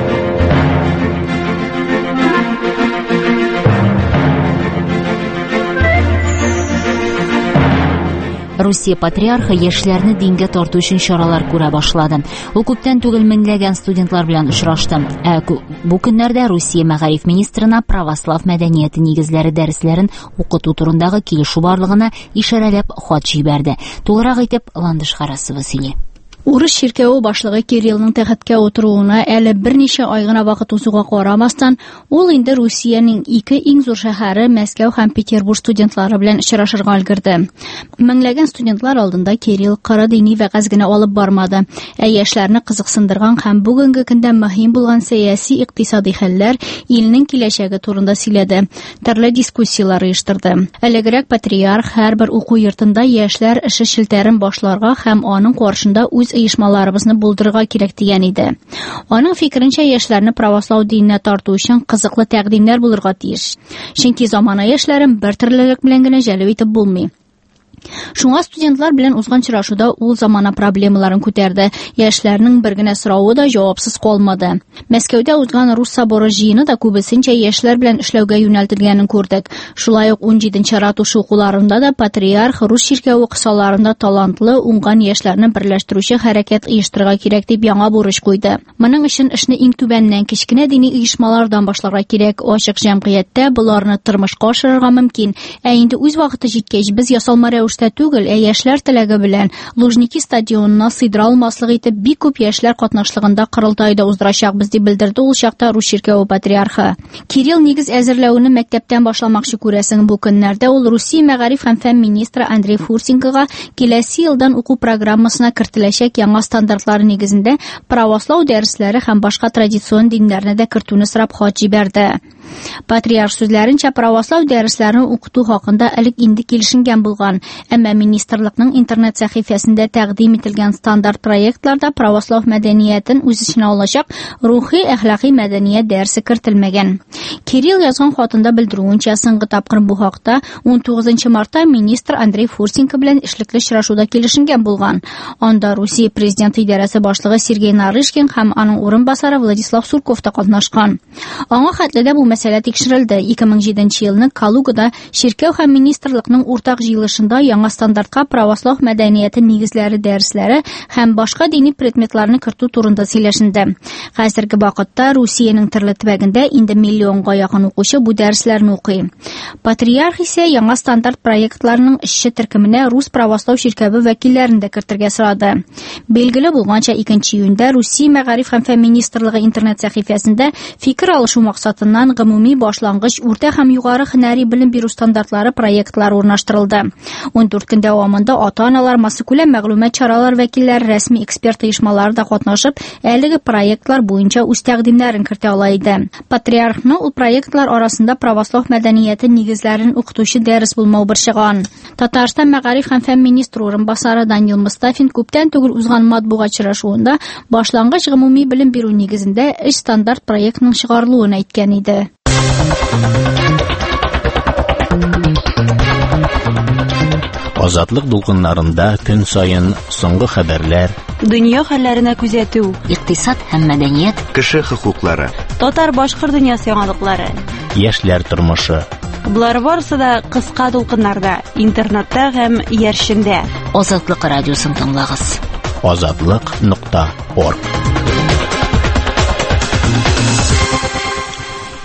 Русия патриархы яшьләрне дингә тарту өчен чаралар күрә башлады. Ул күптән түгел меңләгән студентлар белән очрашты. Бу көннәрдә Русия мәгариф министрына православ мәдәнияте нигезләре дәресләрен укыту турындагы килешү барлыгына ишарәләп хат җибәрде. Тулырак итеп Ландыш Харасова сөйли. Урыс ширкәве башлыгы Кириллның тәхеткә утыруына әле берничә ай гына вакыт узуга карамастан, ул инде Русиянең ике иң зур шәһәре Мәскәү һәм Петербург студентлары белән очрашырга өлгерде. Меңләгән студентлар алдында Кирилл кара дини вәгазь генә алып бармады, яшьләрне кызыксындырган һәм бүгенге көндә мөһим булган сәяси икътисади хәлләр, илнең киләчәге турында сөйләде, төрле дискуссиялар оештырды. Әлегрәк патриарх һәрбер уку йортында яшьләр эше шелтәрен башларга һәм аның каршында үз оешмаларыбызны булдырырга кирәк дигән иде. Аның фикеренчә, яшьләрне православ диненә тарту өчен кызыклы тәкъдимнәр булырга тиеш. Чөнки замана яшьләрен бер төрлелек белән генә җәлеп итеп булмый. Шуңа студентлар белән узган чырашуда ул замана проблемаларын күтәрде. Яшьләрнең бер генә соравы да җавапсыз калмады. Мәскәүдә узган Рус соборы җыены да күбесенчә яшьләр белән эшләүгә юнәлтелгәнен күрдек. Шулай ук 17нче ратуша укуларында да патриарх Рус ширкәве кысаларында талантлы, уңган яшьләрне берләштерүче хәрәкәт оештырырга кирәк дип яңа бурыч куйды. Моның өчен эшне иң түбәннән кечкенә дини оешмалардан башларга кирәк. Ачык җәмгыятьтә буларны тормышка ашырырга мөмкин. Инде үз вакыты җиткәч, біз ясалма түгел, яшьләр теләге белән Лужники стадионына сыйдыра алмаслык итеп бик күп яшьләр катнашлыгында корылтайда уздырачакбыз дип белдерде ул чакта Рус ширкәве патриархы. Кирилл нигез әзерләүне мәктәптән башламакчы күрәсең. Бу көннәрдә ул Русия мәгариф һәм фән министры Андрей Фурсенкога киләсе елдан уку программасына кертеләчәк яңа стандартлар нигезендә православ дәресләре һәм башка традицион диннәрне дә кертүне сорап хат җибәрде. Патриарх сүзләренчә, православ дәресләрен укыту хакында элек инде килешенгән булган, әмма министрлыкның интернет сәхифәсендә тәкъдим ителгән стандарт проектларда православ мәдәниятен үз эченә алачак рухи, әхлакый мәдәният дәресе кертелмәгән. Кирилл язган хатында белдерүенчә, соңгы тапкыр бу хакта 19 мартта министр Андрей Фурсенко белән эшлекле очрашуда килешенгән булган. Анда Русия президенты идарәсе башлыгы Сергей Нарышкин һәм аның урынбасары Владислав Сурков та катнашкан. Аңа хәтледә бу мәсьәлә тикшерелде. 2007 елны Калугада ширкәү һәм министрлыкның уртак җыелышында яңа стандартка православ мәдәнияте нигезләре дәресләре һәм башка дини предметларны кертү турында сөйләшенде. Хәзерге вакытта Русиянең төрле төбәгендә инде миллионга якын укучы бу дәресләрне укый. Патриарх исә яңа стандарт проектларының эшче төркеменә Рус православ ширкәве вәкилләрен дә кертергә сорады. Билгеле булганча, 2 июньдә Русия мәгариф һәм фән министрлыгы интернет сәхифәсендә фикер алышу максатыннан гомуми башлангыч, урта һәм югары һөнәри белем бирү стандартлары проектлары урнаштырылды. 14 көн дәвамында ата-аналар, массакүләм мәгълүмат чаралар вәкилләре, рәсми эксперт оешмалары да катнашып, әлеге проектлар буенча үз тәкъдимнәрен кертә ала иде. Патриархның ул проектлар арасында православ мәдәнияте нигезләрен укытучы дәрес булмау борчыган. Татарстан мәгариф һәм фән министры урынбасары Данил Мустафин күптән түгел узган матбугат очрашуында башлангыч гомуми белем бирү нигезендә эш стандарт проектның чыгарылуын әйткән иде. Азатлык дулкыннарында көн сайын соңгы хәбәрләр, дөнья хәлләренә күзәтү, икътисад һәм мәдәният, кеше хокуклары, татар-башкорт дөньясы яңалыклары, яшьләр тормышы. Булар барысы да кыска дулкыннарда, интернетта һәм яршендә. Азатлык радиосын тыңлагыз. Азатлык.org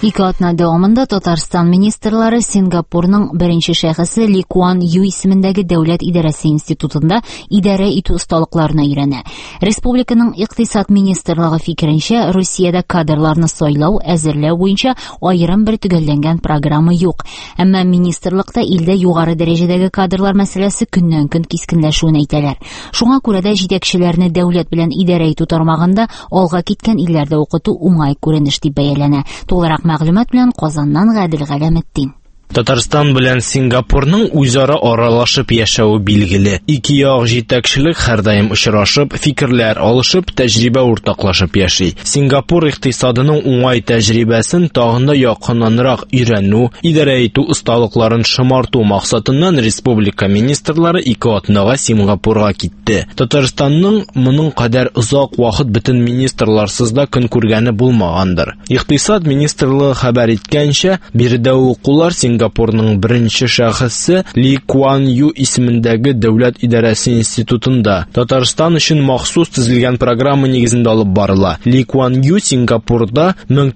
Ике атна дәвамында Татарстан министрлары Сингапурның беренче шәхесе Ли Куан Ю исемендәге Дәүләт идарәсе институтында идарә итү осталыкларына өйрәнә. Республиканың икътисад министрлыгы фикеренчә, Русиядә кадрларны сайлау, әзерләү буенча аерым бер төгәлләнгән программа юк. Әмма министрлыкта илдә югары дәрәҗәдәге кадрлар мәсьәләсе көннән-көн кискенләшүен әйтәләр. Шуңа күрә дә җитәкчеләрне дәүләт белән идарә итү тармагында алга киткән илләрдә укыту уңай күренеш дип бәяләнә. Тулырак мәгълүмат белән Казаннан Гадел Галәметдин. Татарстан белән Сингапурның үзара аралашып яшәүе билгеле. Ике як җитәкчелек һәрдаим очрашып, фикерләр алышып, тәҗрибә уртаклашып яши. Сингапур икътисадының уңай тәҗрибәсен тагын да якыннанрак өйрәнү, идарә итү осталыкларын шомарту максатыннан республика министрлары ике атнага Сингапурга китте. Татарстанның моның кадәр озак вакыт бөтен министрларсыз да көн күргәне булмагандыр. Икътисад министрлыгы хәбәр иткәнчә, биредә укулар Сингапурның беренче шәхесе Ли Куан Ю исемендәге Дәүләт идарәсе институтында Татарстан өчен махсус төзелгән программа нигезендә алып барыла. Ли Куан Ю Сингапурда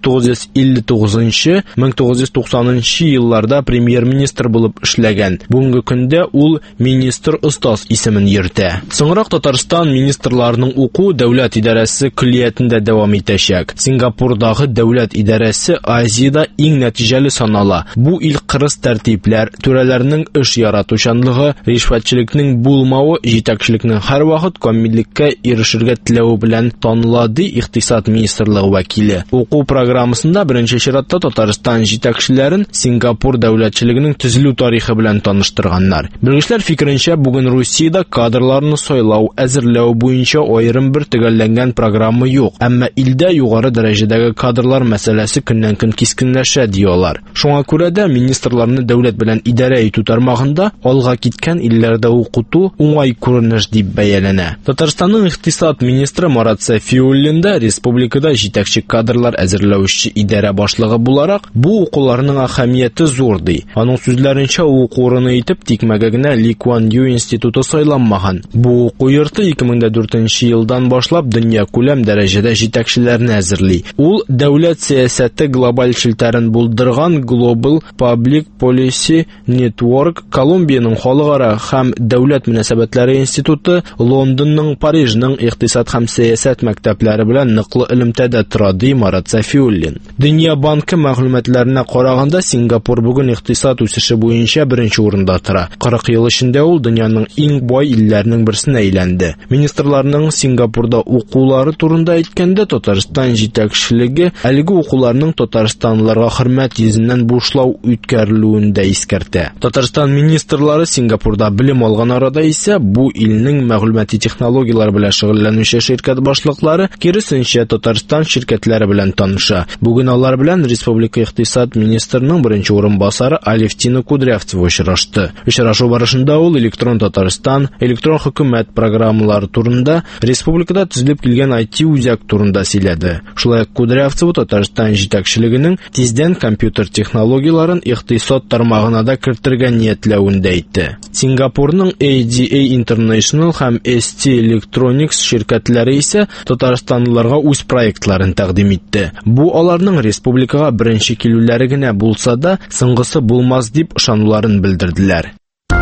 1959-1990 елларда премьер-министр булып эшләгән. Бүгенге көндә ул министр остаз исемен йөртә. Соңрак Татарстан министрларының уку Дәүләт идарәсе көллиятендә дәвам итәчәк. Сингапурдагы Дәүләт идарәсе Азиядә иң нәтиҗәле санала. Бу ил кырыс тәртипләр, түрәләрнең эш яратучанлыгы, ришвәтчелекнең булмавы, җитәкчелекнең һәрвакыт камиллеккә ирешергә теләүе белән таныла, ди икътисад министрлыгы вәкиле. Уку программасында беренче чиратта Татарстан җитәкчеләрен Сингапур дәүләтчелегенең төзелү тарихы белән таныштырганнар. Белгечләр фикеренчә, бүген Русиядә кадрларны сайлау, әзерләү буенча аерым бер төгәлләнгән программа юк, әмма илдә югары дәрәҗәдәге кадрлар мәсьәләсе көннән-көн кискенләшә, диyorlar. Шуңа күрә дә министрларны дәүләт белән идарә итү тармагында алга киткән илләрдә укыту уңай күренеш дип бәяләнә. Татарстанның икътисад министры Марат Сафиуллин да республикада җитәкче кадрлар әзерләүче идарә башлыгы буларак бу укуларның әһәмияте зур ди. Аның сүзләренчә, уку урыны итеп тикмәгә генә Ли Куан Ю институты сайланмаган. Бу уку йорты 2004 елдан башлап дөнья күләм дәрәҗәдә җитәкчеләрне әзерли. Ул дәүләт сәясәте глобаль челтәрен булдырган Global Public Policy Network, Колумбияның халыкара һәм дәүләт мөнәсәбәтләре институты, Лондонның, Парижның икътисад һәм сәясәт мәктәпләре белән ныклы элемтәдә тора, ди Марат Сафиуллин. Дөнья банкы мәгълүматларына караганда, Сингапур бүген икътисад үсеше буенча беренче урында тора. 40 ел эчендә ул дөньяның иң бай илләренең берсенә әйләнде. Министрларның Сингапурда укулары турында әйткәндә, Татарстан җитәкчелеге әлеге укуларның татарстанлыларга хөрмәт йөзеннән бушлау үткәрелүендә искәртә. Татарстан министрлары Сингапурда белем алган арада исә бу илнең мәгълүмати технологиялар белән шөгыльләнүче ширкәт башлыклары киресенчә Татарстан ширкәтләре белән таныша. Бүген алар белән республика икътисад министрының беренче урынбасары Алевтина Кудрявцева очрашты. Очрашу барышында ул электрон Татарстан, электрон хөкүмәт программалары турында, республикада төзелеп килгән IT үзәк турында сөйләде. Шулай ук Кудрявцева Татарстан җитәкчелегенең тиздән компьютер технологияларын икътисад тармагына да кертергә ниятләвен дә әйтте. Сингапурның ADA International һәм ST Electronics ширкәтләре исә татарстанлыларга үз проектларын тәкъдим итте. Бу аларның республикага беренче килүләре генә булса да, соңгысы булмас дип ышануларын белдерделәр.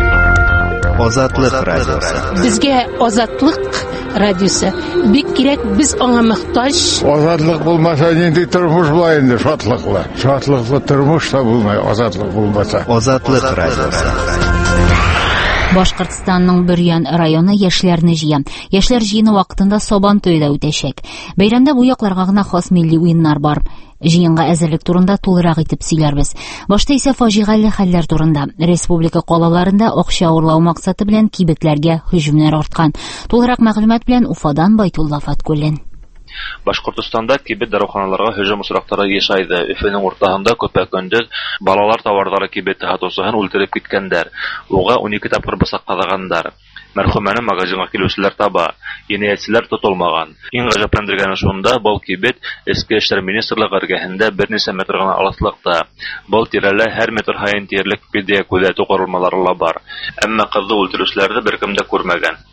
Азатлык радиосы. Безгә Азатлык радиосы бик кирәк, без аңа мохтаҗ. Азатлык булмаса, нинди тормыш булай инде, шатлыклы. Шатлыклы тормыш та булмай, азатлык булмаса. Азатлык радиосы. Башкортстанның Бөрьян районы яшьләрне җыя. Яшьләр җыены вакытында Сабан туйда үтәчәк. Бәйрәмдә бу якларга гына хас милли уеннар бар. Җыенга әзерлек турында тулырак итеп сөйләрбез. Башта исә фаҗигале хәлләр турында. Республика калаларында акча урлау максаты белән кибетләргә һөҗүмнәр арткан. Тулырак мәгълүмат белән Уфадан Байтулла Фаткуллин. Башкортстанда кибет даруханаларга һөҗүм очраклары ешайды. Өфөнең уртаһында көпә-көндез балалар товарлары кибеты һатучысын үлтереп киткәннәр. Уга 12 тапкыр бысак кадаганнар. Мәрхүмәне магазинга килүчеләр таба, җинаятьчеләр тотылмаган. Иң гаҗәпләндергәне шунда, был кибет эчке эшләр министрлыгы эргәһендә берничә метр гына алыслыкта. Был тирәлә һәр метр һаен тиерлек видео күзәтү корылмалары бар. Әмма кызны үлтерүчеләрне беркем дә күрмәгән.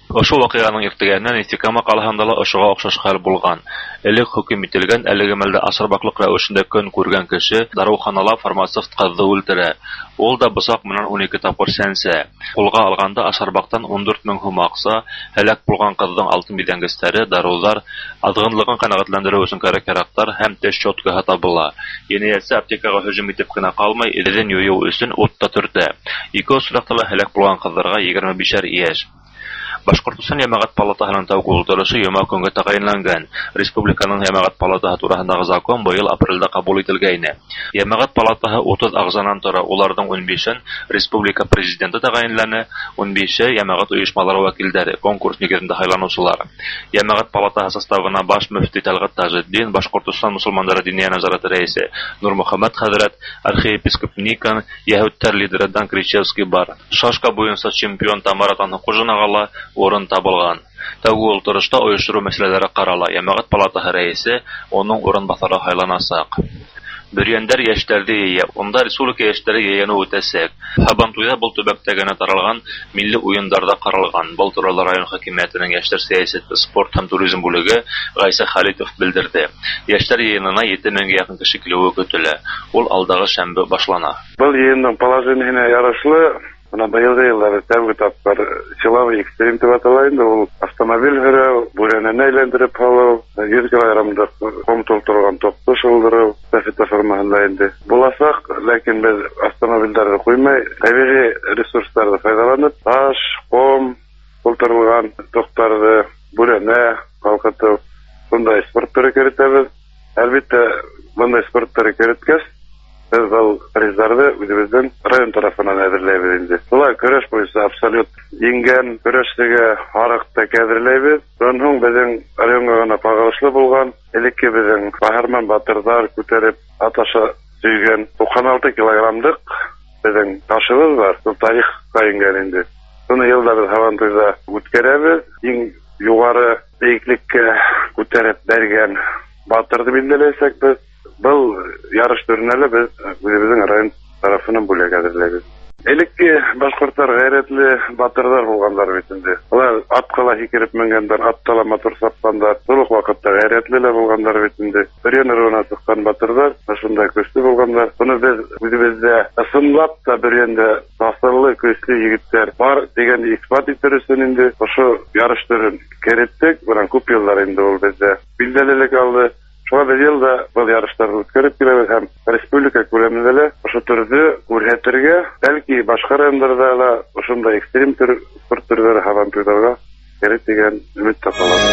Ошо вакыйганың иртәгәннән Истикама калаһында ла ошыга охшаш хәл булган. Элек хөкем ителгән, әлеге мәлдә асырбаклык рәвешендә көн күргән кеше даруханала фармацевт кызды үлтерә. Ул да бысак менән 12 тапкыр сәнсә. Кулга алганда асырбактан 14 мең сум акса, һәлак булган кызның алтын бидәнгесләре, дарулар, азгынлыгын канәгатьләндерү өчен кәрәк-ярактар һәм теш щеткаһы табыла. Янәсе аптекага һөҗүм итеп кенә калмый, идән юю өчен утта төртә. Ике осракта һәлак булган кызларга 25 яшь. Башкортстан Ямагат палатаһының тәүге утырышы йома көнгә тәгаенләнгән. Республиканың Ямагат палатаһы турысындагы закон быел апрельдә кабул ителгәйне. Ямагат палатаһы 30 агзанан тора, уларның 15-ен республика президенты тәгаенләнә, 15-е Ямагат оешмалары вәкилләре, конкурс нигезендә сайланучылар. Ямагат палатаһы составына баш мөфти Талгат Таҗетдин, Башкортстан мусульманнары дини назараты рәисе Нурмөхәммәд хәзрәт, архиепископ Никон, яһүдләр лидеры Дан Кричевский бар. Шашка буенча чемпион Тамара Танхужинагала орын табылган. Тәүге утырышта оештыру мәсьәләләре карала. Ямагат палатаһы рәисе, оның урынбасары сайланасак. Бөрьәндәр яшьтәрдә яя, онда республика яшьтәре яяны үтәсәк. Һабантуйда бұл төбәктәгенә таралган милли уеннарда каралган. Бұл турында район хакимиятының яшьтәр сәясәте, спорт һәм туризм бүлеге Гайса Халитов белдерде. Яшьтәр яйынына 7 меңгә якын кеше килүе көтелә. Ул алдагы шәмбе башлана. Бұл яйынның положениесенә ярашлы Мына быелгы елларда тәүге тапкыр силовой экстрим дип аталган, ул автомобиль хөрәү, бүрәнәне әйләндереп алу, 100 килограммда ком толтырган топты шылдыру, эстафета формасында инде. Буласак, ләкин без автомобильдәрне куймай, табигый ресурсларны файдаланып, таш, ком толтырылган токтарды, бүрәнә, калкыту, bunday sport türü kiritəbiz. Әлбәттә, bunday sport türü kiritkәс, biz bu prizларны үзебездән район тарафынан әзерләйбез инде. Шулай көрәш буенча абсолют иңгән көрәшчегә арыкта әзерләйбез. Шуннан соң безнең районга гына кагылышлы булган, элекке безнең каһарман батырлар күтәреп аташа сөйгән 96 килограммлык безнең ташыбыз бар. Ул тарихка иңгән инде. Шуны елда без Һавантуйда үткәрәбез. Иң югары бейеклеккә күтәреп бәргән батырды билгеләсәк без, бұл ярыш түренә без үзебезнең район тарафынан бүләк әзерләйбез. Элекке башкортлар гайрәтле батырлар булганнар бит инде. Алар аткала һикереп менгәннәр, аттала мотор сапканнар, тулык вакытта гайрәтлеләр булганнар бит инде. Бөрьәннәргә чыккан батырлар, шундай көчле булганнар. Буны без үзебездә ысынлап та бөрьәндә тасырлы көчле егетләр бар дигән исбат итер өчен инде ошо ярыш түрен кереттек. Биран күп еллар инде ул бездә билдәлелек алды. Шуңа без елда был ярыштарны үткәреп киләбез һәм республика күләмендә ошо төрдә күрһәтергә, бәлки башка районнарда да ошондай экстрим төр спорт төрләре Һавантуйдага керек дигән өмет калабыз.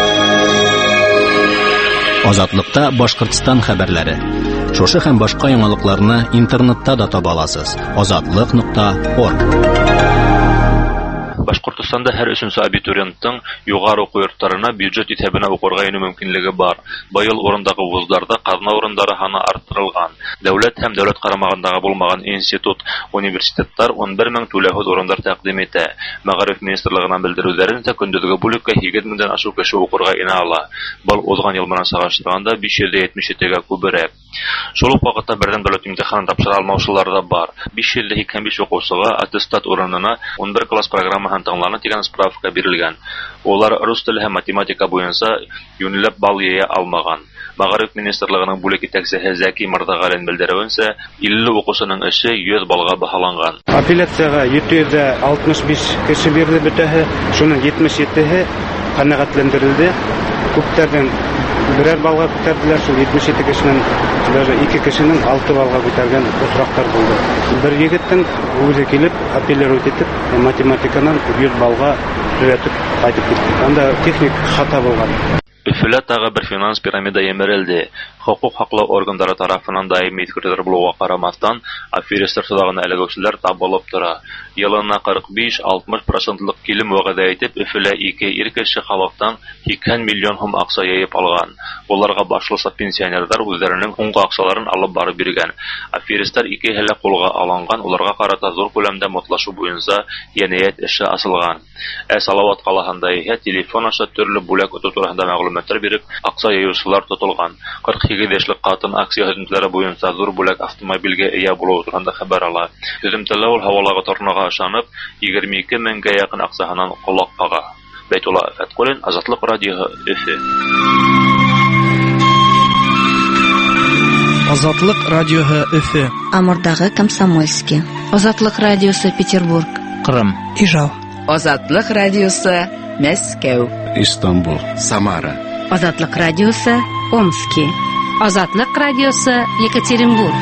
Азатлыкта Башкортстан хәбәрләре. Шушы һәм башка яңалыкларны интернетта да таба аласыз. azatlyk.org. Башкортстанда һәр өченче абитуриенттың югары уку йортларына бюджет исәбенә укырга йөрү мөмкинлеге бар. Быел урындагы вузларда казна урындары саны арттырылган. Дәүләт һәм дәүләт карамагындагы булмаган институт, университетлар 11 мең түләү урыннар тәкъдим итә. Мәгариф министрлыгының белдерүләренчә, көндезге бүлеккә 20 меңдән ашу кеше укырга ина ала. Бал узган ел белән чагыштырганда 577-гә күбрәк. Шул ук вакытта бердәм дәүләт имтиханын тапшыра алмаучылар да бар. 555 укучыга аттестат урынына 11 класс программаһын таңланы дигән справка бирелгән. Олар рус теле һәм математика буенча юньләп бал яя алмаган. Мәгариф министрлыгының бүлек итәкчесе Зәки Мырдагалин белдерүенчә, 50 укучының эше 100 балга баһаланган. Апелляцияга 765 кеше бирде бетәһе, шуның 77-һе канәгатьләндерелде. Күптәрдән берәр балга күтәрделәр, шул 77 кешенең, даже 2 кешенең 6 балга күтәргән очраклар булды. Бер егеттең үзе килеп, апеллировать итеп, математикадан 100 балга түзәтеп кайтып китте. Анда техник хата булган. Өфөлә тагы бер финанс пирамида емерелде. Хокук хаклау органнары тарафынан даими искәртүләр булуга карамастан, аферистлар судагына эләгүчеләр табылып тора. Елына 45-60% килем вәгъдә итеп, Өфөлә 2 ир кеше халыктан 2 миллион сум акча яеп алган. Уларга башлыса пенсионерлар үзләренең уңга акчаларын алып барып биргән. Аферистлар 2 һәлак кулга алынган, уларга карата зур күләмдә мотлашу буенча җинаять эше асылган. Салават калаһында исә телефон аша төрле бүләк үтү турында мәгълүматлар биреп, акча яючылар тотылган. 48 яшьлек катын акция хезмәтләре буенча зур бүләк автомобильгә ия булуы турында хәбәр ала. Хезмәтләр ул һавалага торнага ышанып, 22 меңгә якын акчаһынан колак кага. Бәйтулла Фәткулин, Азатлык радиоһы, Өфе. Азатлык радиоһы, Өфе. Амурдагы Комсомольский. Азатлык радиосы, Петербург. Кырым, Ижау. Азатлык радиосы, Мәскәү. Истанбул, Самара. Азатлык радиосы, Омский. Азатлык радиосы, Екатеринбург.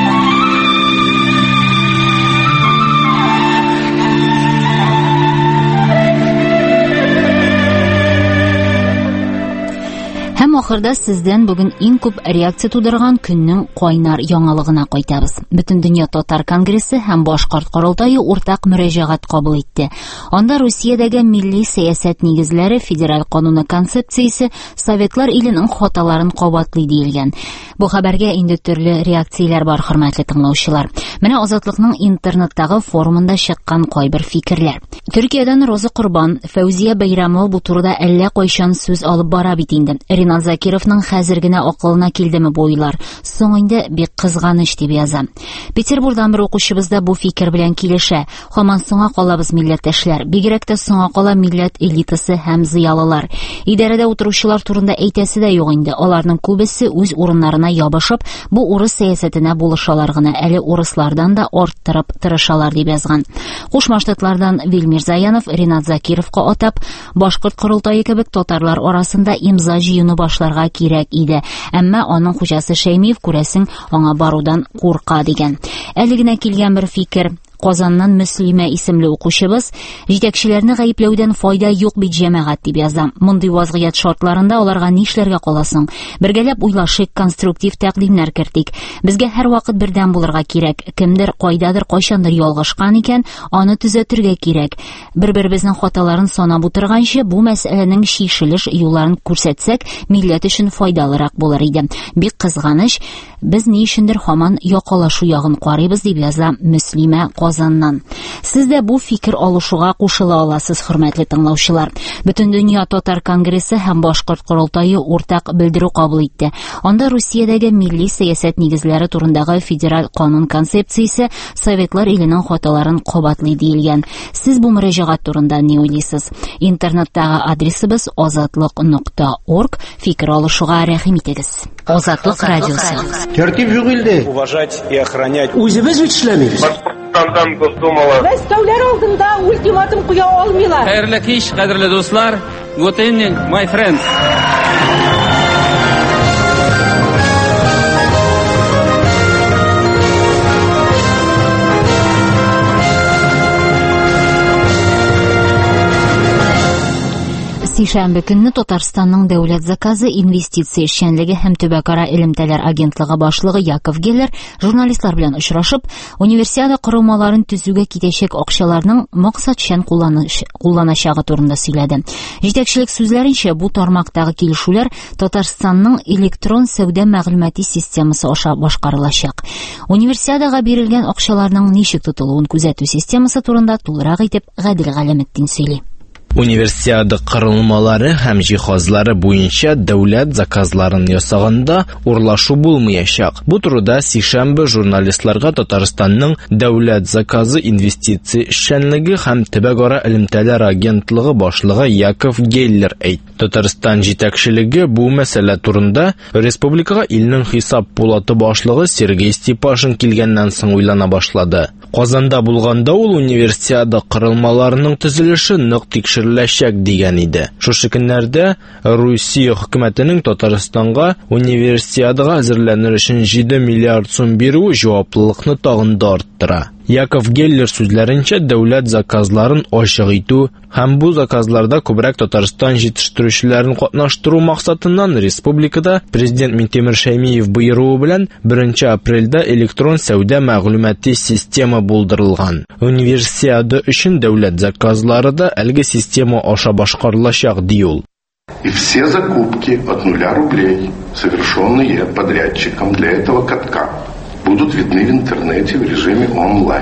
Һәм ахырда сездән бүген иң күп реакция тудырган көннең кайнар яңалыгына кайтабыз. Бөтен дөнья татар конгрессы һәм башкорт корылтайы уртак мөрәҗәгать кабул итте. Анда Русиядәге милли сәясәт нигезләре, федераль кануны концепциясе, Советлар иленең хаталарын кабатлый диелгән. Бу хәбәргә инде төрле реакцияләр бар, хөрмәтле тыңлаучылар. Менә Азатлыкның интернеттагы форумында чыккан кайбер фикерләр. Төркиядән Роза Курбан, Фәүзия Бәйрәмова бу турыда әллә кайчан сүз алып бара бит инде. Ринат Закировның хәзер генә акылына килдеме бу уйлар? Соң инде бик кызганыч дип яза. Петербургдан бер укучыбыз да бу фикер белән килешә. Һаман соңга калабыз милләттәшләр. Бигрәк тә соңга кала милләт элитасы һәм зыялылар. Идарәдә утыручылар турында әйтәсе дә юк инде. Аларның күбесе үз урыннарына ябышып, бу урыс сәясәтенә булышалар гына. Әле урыслардан да арттырып тырышалар дип язган. Кушма Штатлардан Вилмир Заянов Ринат Закировка атап, башкорт корылтайы кебек татарлар арасында имза җыюны башларга кирәк иде. Әмма аның хуҗасы Шәймиев күрәсең аңа барудан курка дигән. Әле генә килгән бер фикер. Казаннан Мөслимә исемле укучыбыз җитәкчеләрне гаепләүдән файда юк бит җәмәгать дип яза. Мондый вазгыять шартларында аларга нишләргә каласың? Бергәләп уйлашыйк, конструктив тәкъдимнәр кертик. Безгә һәр вакыт бердәм булырга кирәк. Кемдер кайдадыр кайчандыр ялгышкан икән, аны төзәтергә кирәк. Бер-беребезнең хаталарын санап утырганчы бу мәсьәләнең чишелеш юлларын күрсәтсәк, милләт өчен файдалырак булыр иде. Бик кызганыч, без ни өчендер һаман якалашу ягын карыйбыз дип яза Мөслимә Казаннан. Сез дә бу фикер алышуга кушыла аласыз, хөрмәтле тыңлаучылар. Бөтен дөнья татар конгрессы һәм башкорт корылтайы уртак белдерү кабул итте. Анда Русиядәге милли сәясәт нигезләре турындагы федераль канун концепциясе Советлар иленең хаталарын кабатлый диелгән. Сез бу мөрәҗәгать турында ни уйлыйсыз? Интернеттагы адресыбыз azatlyk.org. Фикер алышуга рәхим итегез. Азатлык радиосы. Тәртип юк инде. Уважать и охранять. Үзебез бит эшләмибез. Мәскәүләр алдында ультиматум куя алмыйлар. Хәерле кич, кадерле дуслар. Good evening, my friends. Сишәмбе көнне Татарстанның дәүләт заказы инвестиция эшчәнлеге һәм төбәкара элемтәләр агентлыгы башлыгы Яков Геллер журналистлар белән очрашып, универсиада корылмаларын төзүгә китәчәк акчаларның максатчан кулланачагы турында сөйләде. Җитәкчелек сүзләренчә, бу тармактагы килешүләр Татарстанның электрон сәүдә мәгълүмати системасы аша башкарылачак. Универсиадага бирелгән акчаларның ничек тотылуын күзәтү системасы турында тулырак итеп Гадел Галәметдин сөйли. Универсиада корылмалары һәм җиһазлары буенча дәүләт заказларын ясаганда урлашу булмаячак. Бу турыда сишәмбе журналистларга Татарстанның дәүләт заказы инвестиция эшчәнлеге һәм төбәкара элемтәләр агентлыгы башлыгы Яков Геллер әйтте. Татарстан җитәкчелеге бу мәсьәлә турында республикага илнең хисап пулаты башлыгы Сергей Степашин килгәннән соң уйлана башлады. Казанда булганда ул универсиада корылмаларының төзелеше нык тикшереләчәк дигән иде. Шушы көннәрдә Русия хөкүмәтенең Татарстанга универсиадага әзерләнер өчен 7 миллиард сум бирүе җаваплылыкны тагын да арттыра. Яков Геллер сүзләренчә, дәүләт заказларын ачык итү һәм бу заказларда күбрәк Татарстан җитештерүчеләрен катнаштыру максатыннан республикада президент Минтимер Шәймиев боеруы белән 1 апрельдә электрон сәүдә мәгълүмати система булдырылган. Универсиада өчен дәүләт заказлары да әлеге система аша башкарылачак ди ул. И все закупки от 0 рублей, совершенные подрядчиком для этого катка, будут видны в интернете в режиме онлайн.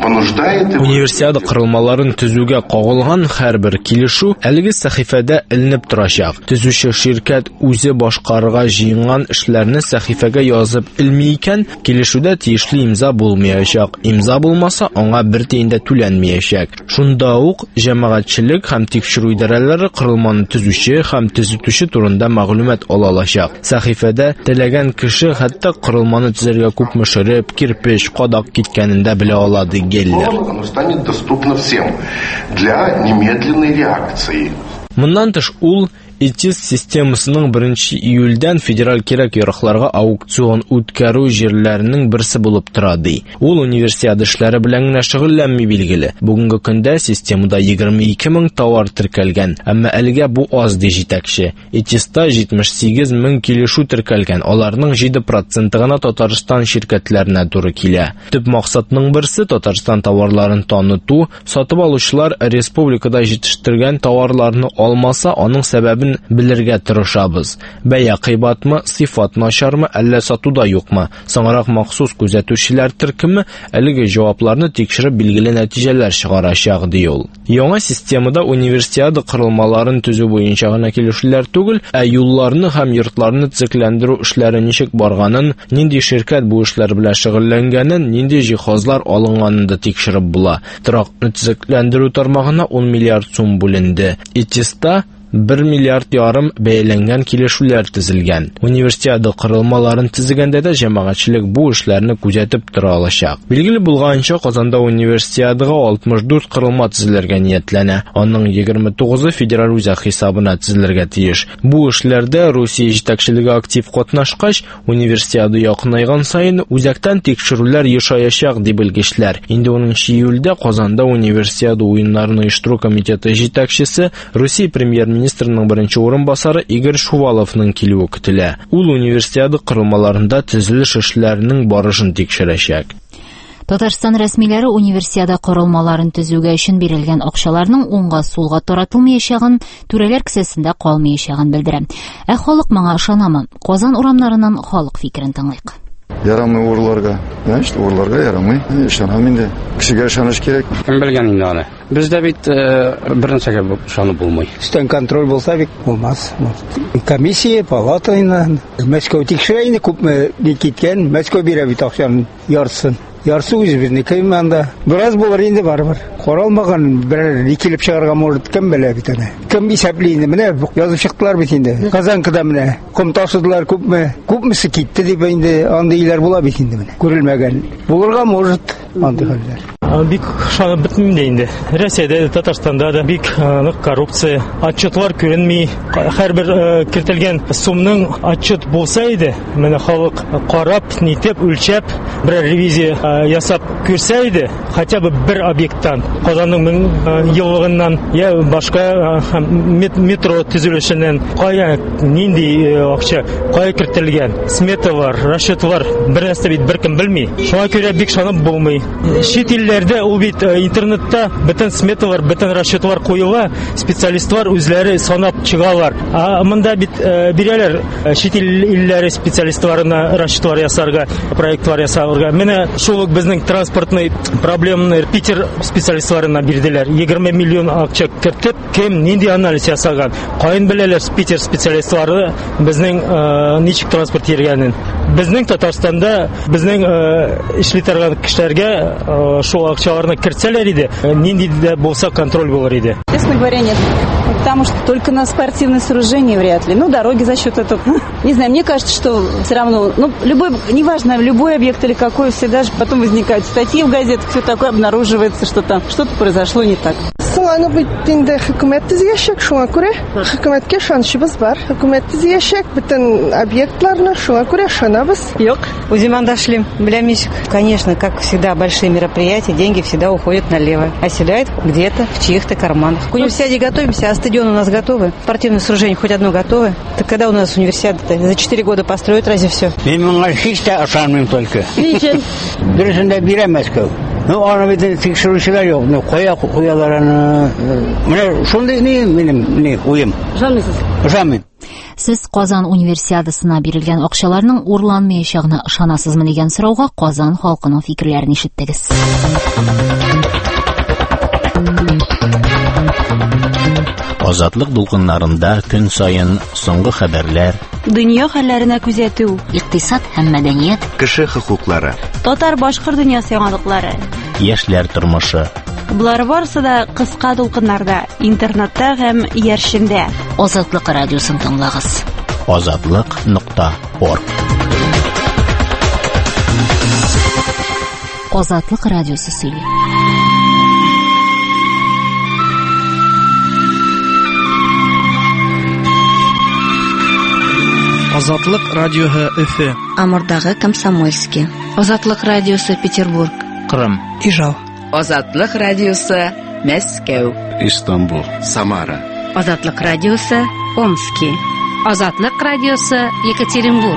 Универсиада кырылмаларын төзүгә кагылган һәрбер килешү әлеге сәхифәдә эленеп торачак. Төзүче ширкәт үзе башкарырга җыенган эшләрне сәхифәгә язып илми икән, килешүдә тиешле имза булмаячак. Имза булмаса, аңа бер тиен дә түләнмәячәк. Шунда ук җәмәгатьчелек һәм тикшерү идарәләре кырылманы төзүче һәм төзүтүче турында мәгълүмат ала алачак. Сәхифәдә теләгән кеше хәтта кырылманы төзәргә күп мөшәрриф, кирпеч, кадак киткәнен дә белә ала ди геллер. Оно станет доступно всем для немедленной реакции. Моннан тыш ул ИТИС системасының 1 июльдән федераль кирәк ярыкларга аукцион үткәрү җирләренең берсе булып тора ди. Ул универсиада эшләре белән генә шөгыльләнми билгеле. Бүгенге көндә системада 22 000 товар теркәлгән, әмма әлегә бу аз ди җитәкче. ИТИСта 78 000 килешү теркәлгән, аларның 7% гына Татарстан ширкәтләренә туры килә. Төп максатның берсе Татарстан товарларын таныту, сатып алучылар республикада җитештергән товарларны алмаса, аның сәбәбен белергә тырышабыз. Бәя кыйбатмы, сыйфат начармы, әллә сатуда юкмы? Соңрак махсус күзәтүчеләр төркеме әлеге җавапларны тикшереп билгеле нәтиҗәләр чыгарачак ди ул. Яңа системада универсиада кырылмаларын төзү буенча гына килешүләр түгел, ә юлларны һәм йортларны төзекләндерү эшләре ничек барганын, нинди ширкәт бу эшләр белән шөгыльләнгәнен, нинди җиһазлар алынганын да тикшереп була. Торакны төзекләндерү тармагына 10 миллиард сум бүленде. ИТИСта 1,5 миллиард бәяләнгән килешүләр төзелгән. Универсиада кырылмаларын төзегәндә дә җәмәгатьчелек бу эшләрне күзәтеп тора алачак. Билгеле булганча, Казанда универсиадага 64 кырылма төзелергә ниятләнә. Аның 29-ы федераль үзәк хисабына төзелергә тиеш. Бу эшләрдә Русия җитәкчелеге актив катнашкач, универсиада якынайган саен үзәктән тикшерүләр ешаячак ди белгечләр. Инде 10 июльдә Казанда универсиада уеннарын оештыру комитеты җитәкчесе Русия премьер-министрының беренче урынбасары Игорь Шуваловның килүе көтелә. Ул универсиада кырылмаларында төзелеш эшләренең барышын тикшерәчәк. Татарстан рәсмиләре универсиада корылмаларын төзүгә өчен бирелгән акчаларның уңга-сулга таратылмаячагын, түрәләр кесәсендә калмаячагын белдерә. Ә халык моңа ышанамы? Казан урамнарыннан халык фикерен тыңлыйк. Ярамый урларга, значит, урларга ярамый. Ышанам инде. Кешегә ышаныш кирәк. Кем белгән инде аны? Бездә бит бернәрсәгә ышанып булмый. Үстән контроль булса бит булмас. Комиссия, палата инде. Мәскәү тикшерә инде күпме киткән, Мәскәү бирә бит акчаны ярсын. Ярсы үзебезнеке иманда. Бераз булыр инде барыбер. Каралмаган бер килеп чыгарга может кем белә бит аны. Кем исәпли инде менә язып чыктылар бит инде. Казанкада менә ком ташыдылар күпме? Күпмесе китте дип инде андый иләр була бит инде менә. Күрелмәгән. Булырга может андый хәлләр. Бик шанып бетмәде инде. Россиядә, Татарстанда да бик нык коррупция, отчетлар күренми. Һәрбер кертелгән сумның отчет булса иде, менә халык карап, нитеп, үлчәп, бер ревизия ясап күрсә иде, хотя бы бер объекттан, Казанның еллыгыннан, я башка метро төзелешеннән, кая нинди акча, кая кертелгән, сметалар, расчетлар, бер нәрсә бит беркем белми. Шуңа күрә бик шанып булмый. Чит илләрдә ул бит интернетта бөтен сметалар, бөтен расчетлар куела, специалистлар үзләре санап чыгалар. Монда бит бирәләр чит илләре специалистларына расчетлар ясарга, проектлар ясарга. Менә шул ук безнең транспортный проблемны Питер специалистларына бирделәр. 20 миллион акча кертеп, кем нинди анализ ясаган. Кайын беләләр Питер специалистлары безнең ничек транспорт йөргәнен. Безнең Татарстанда безнең эшли торган кешеләргә шул акчаларны кертсәләр иде, нинди дә булса контроль булыр иде. Честно говоря, нет. Потому что только на спортивные сооружения вряд ли. Ну, дороги за счет этого. Не знаю, мне кажется, что все равно, любой, неважно, любой объект или какой, всегда же потом возникают статьи в газетах, все такое обнаруживается, что там что-то произошло не так. Аны бит инде хөкүмәт төзәячәк, шуңа күрә хөкүмәткә ышанычыбыз бар. Хөкүмәт төзәячәк, бөтен объектларны шуңа күрә ышанабыз. Юк, үзем анда эшлим, беләм ничек. Конечно, как всегда, большие мероприятия, деньги всегда уходят налево, а седают где-то в чьих-то карманах. К универсиаде готовимся, а стадион у нас готовы, спортивное сооружение хоть одно готовы. Так когда у нас универсиада-то? За 4 года построят разве все? Мин моңа һич тә ышанмыйм только. Ничек? Дөресен дә бирә Мәскәү. Аны бит тикшерүчеләр юк. Кая куялар аны. Менә шундый минем уем. Ышанмыйсыз? Ышанмыйм. Сез Казан универсиадасына бирелгән акчаларның урланмаячагына ышанасызмы дигән сорауга Казан халкының фикерләрен ишеттегез. Азатлык дулкыннарында көн сайын соңгы хәбәрләр, Дөнья хәлләренә күзәтү, икътисад һәм мәдәният, кеше хокуклары, татар-башкорт дөньясы яңалыклары. яшьләр тормышы. Булар барысы да кыска дулкыннарда, интернетта һәм яршендә. Азатлык радиосын тыңлагыз. Azatlyk.org. Азатлык радиосы сөйли. Азатлык радиоһы Өфе. Амурдагы Комсомольский. Азатлык радиосы Петербург. Кырым. Ижау. Азатлык радиосы Мәскәү. Истанбул. Самара. Азатлык радиосы Омский. Азатлык радиосы Екатеринбург.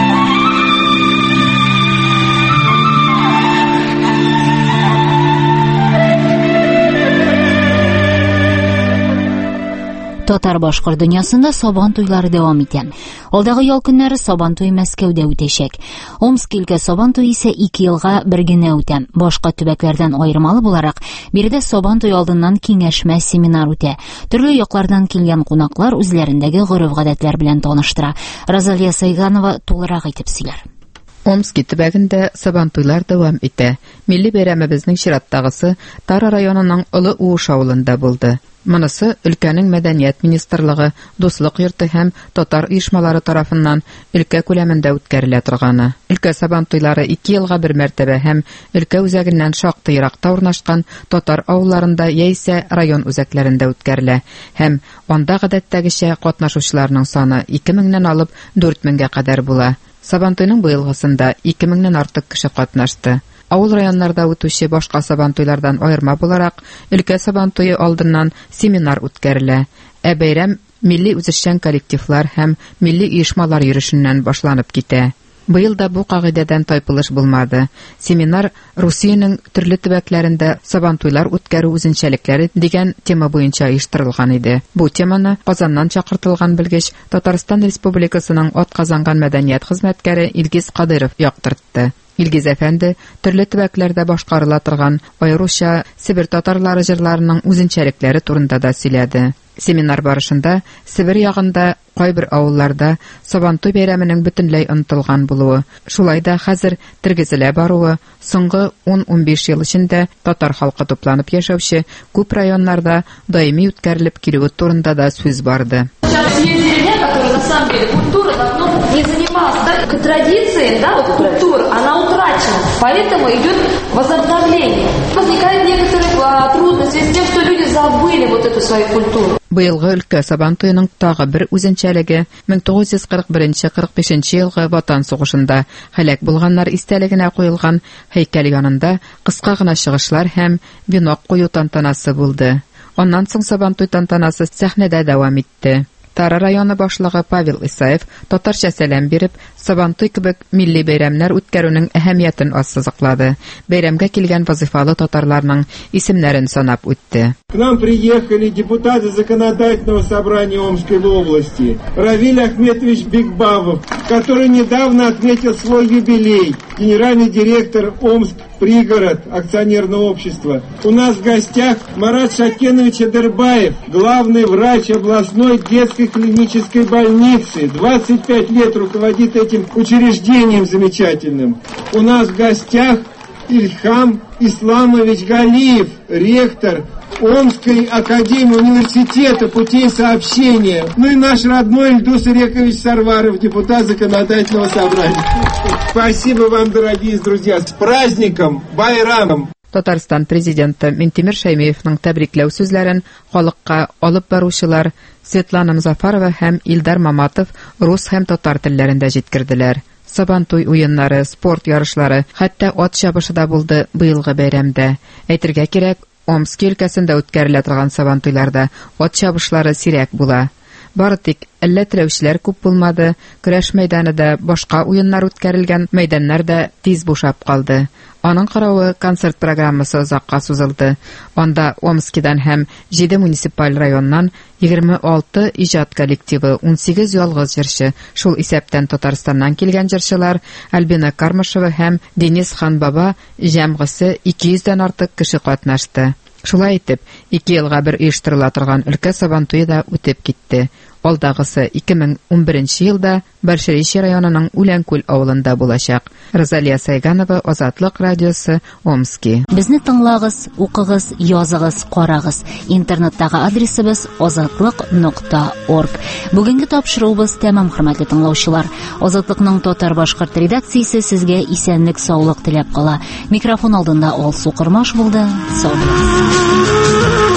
Татар-башкорт дөньясында Сабан туйлары дәвам итә. Алдагы ял көннәре Сабан туй Мәскәүдә үтәчәк. Омск өлкә Сабан туй исә 2 елга бер генә үтә. Башка төбәкләрдән аермалы буларак, биредә Сабан туй алдыннан киңәшмә, семинар үтә. Төрле яклардан килгән кунаклар үзләрендәге гореф-гадәтләр белән таныштыра. Розалия Сайганова тулырак әйтеп сөйләр. Омск төбәгендә Сабан туйлар дәвам итә. Милли бәйрәмебезнең чираттагысы Тара районының Олы Уыш авылында булды. Монысы өлкәнең мәдәният министрлыгы, дуслык йорты һәм татар оешмалары тарафыннан өлкә күләмендә үткәрелә торганы. Өлкә Сабан туйлары 2 елга бер мәртәбә һәм өлкә үзәгеннән шактый еракта урнашкан татар авылларында яисә район үзәкләрендә үткәрелә һәм анда гадәттәгечә катнашучыларның саны 2000-нән алып 4000-гә кадәр була. Сабан туйның быелгысында 2000-нән артык кеше катнашты. Авыл районнарда үтүче башка Сабан туйлардан аерма буларак, өлкә Сабан туйы алдыннан семинар үткәрелә. Бәйрәм милли үзешчән коллективлар һәм милли оешмалар йөрешеннән башланып китә. Быел да бу кагыйдәдән тайпылыш булмады. Семинар Русиянең төрле төбәкләрендә Сабан туйлар үткәрү үзенчәлекләре дигән тема буенча оештырылган иде. Бу теманы Казаннан чакыртылган белгеч Татарстан Республикасының атказанган мәдәният хезмәткәре Илгиз Кадыров яктыртты. Илгиз әфәнде төрле төбәкләрдә башкарыла торган аеруча Сибир татарлары җырларының үзенчәлекләре турында да сөйләде. Семинар барышында Сибир ягында кайбер авылларда Сабан туй бәйрәменең бөтенләй онытылган булуы, шулай да хәзер тергезелә баруы, соңгы 10-15 ел эчендә татар халкы тупланып яшәүче күп районнарда даими үткәрелеп килүе турында да сүз барды. Не занималась, да, к традиции, да, вот культура, она утрачена, поэтому идет возобновление. Возникают некоторые трудности с тем, что люди забыли вот эту свою культуру. Быелгы өлкә Сабан туйының тагы бер үзенчәлеге 1941-45 елгы Ватан сугышында һәлак булганнар истәлегенә куелган һәйкәл янында кыска гына чыгышлар һәм венок кую тантанасы булды. Аннан соң Сабан туй тантанасы сәхнәдә дәвам итте. Тара районы башлыгы Павел Исаев татарча сәлам биреп, Сабан туй кебек милли бәйрәмнәр үткәрүнең әһәмиятен ассызыклады. Бәйрәмгә килгән вазифалы татарларның исемнәрен санап үтте. К нам приехали депутаты законодательного собрания Омской области Равиль Ахметович Бекбавов, который недавно отметил свой юбилей, генеральный директор Омск пригород акционерного общества. У нас в гостях Марат Шакенович Адырбаев, главный врач областной детской клинической больницы. 25 лет руководит этим учреждением замечательным. У нас в гостях Ильхам Исламович Галиев, ректор Омской академии университета путей сообщения. Ну и наш родной Ильдус Ирекович Сарваров, депутат законодательного собрания. Спасибо вам, дорогие друзья. С праздником, байрамом! Татарстан президенты Минтимер Шәймиевнең тәбрикләү сүзләрен халыкка алып баручылар Светлана Музафарова һәм Илдар Маматов рус һәм татар телләрендә җиткерделәр. Сабан туй уеннары, спорт ярышлары, хәтта ат чабышы да булды быелгы бәйрәмдә. Әйтергә кирәк, Омск өлкәсендә үткәрелә торган Сабан туйларда ат чабышлары сирәк була. Бары тик әллә теләүчеләр күп булмады, көрәш мәйданы да, башка уеннар үткәрелгән мәйданнар да тиз бушап калды. Аның каравы, концерт программасы озакка сузылды. Анда Омскидан һәм 7 муниципаль районнан 26 иҗат коллективы, 18 ялгыз җырчы, шул исәптән Татарстаннан килгән җырчылар Альбина Кармашева һәм Денис Ханбаба җәмгысе 200-дән артык кеше катнашты. Шулай итеп, 2 елга бер оештырыла торган өлкә Сабантуе да үтеп китте. Алдагысы 2011 елда Большеречье районының Үләнкүл авылында булачак. Розалия Сайганова, Азатлык радиосы, Омски. Безне тыңлагыз, укыгыз, языгыз, карагыз. Интернеттагы адресыбыз azatlyk.org. Бүгенге тапшыруыбыз тәмам, хөрмәтле тыңлаучылар. Азатлыкның татар-башкорт редакциясе сезгә исәнлек, саулык теләп кала. Микрофон алдында Алсу Кырмаш булды. Сау булыгыз.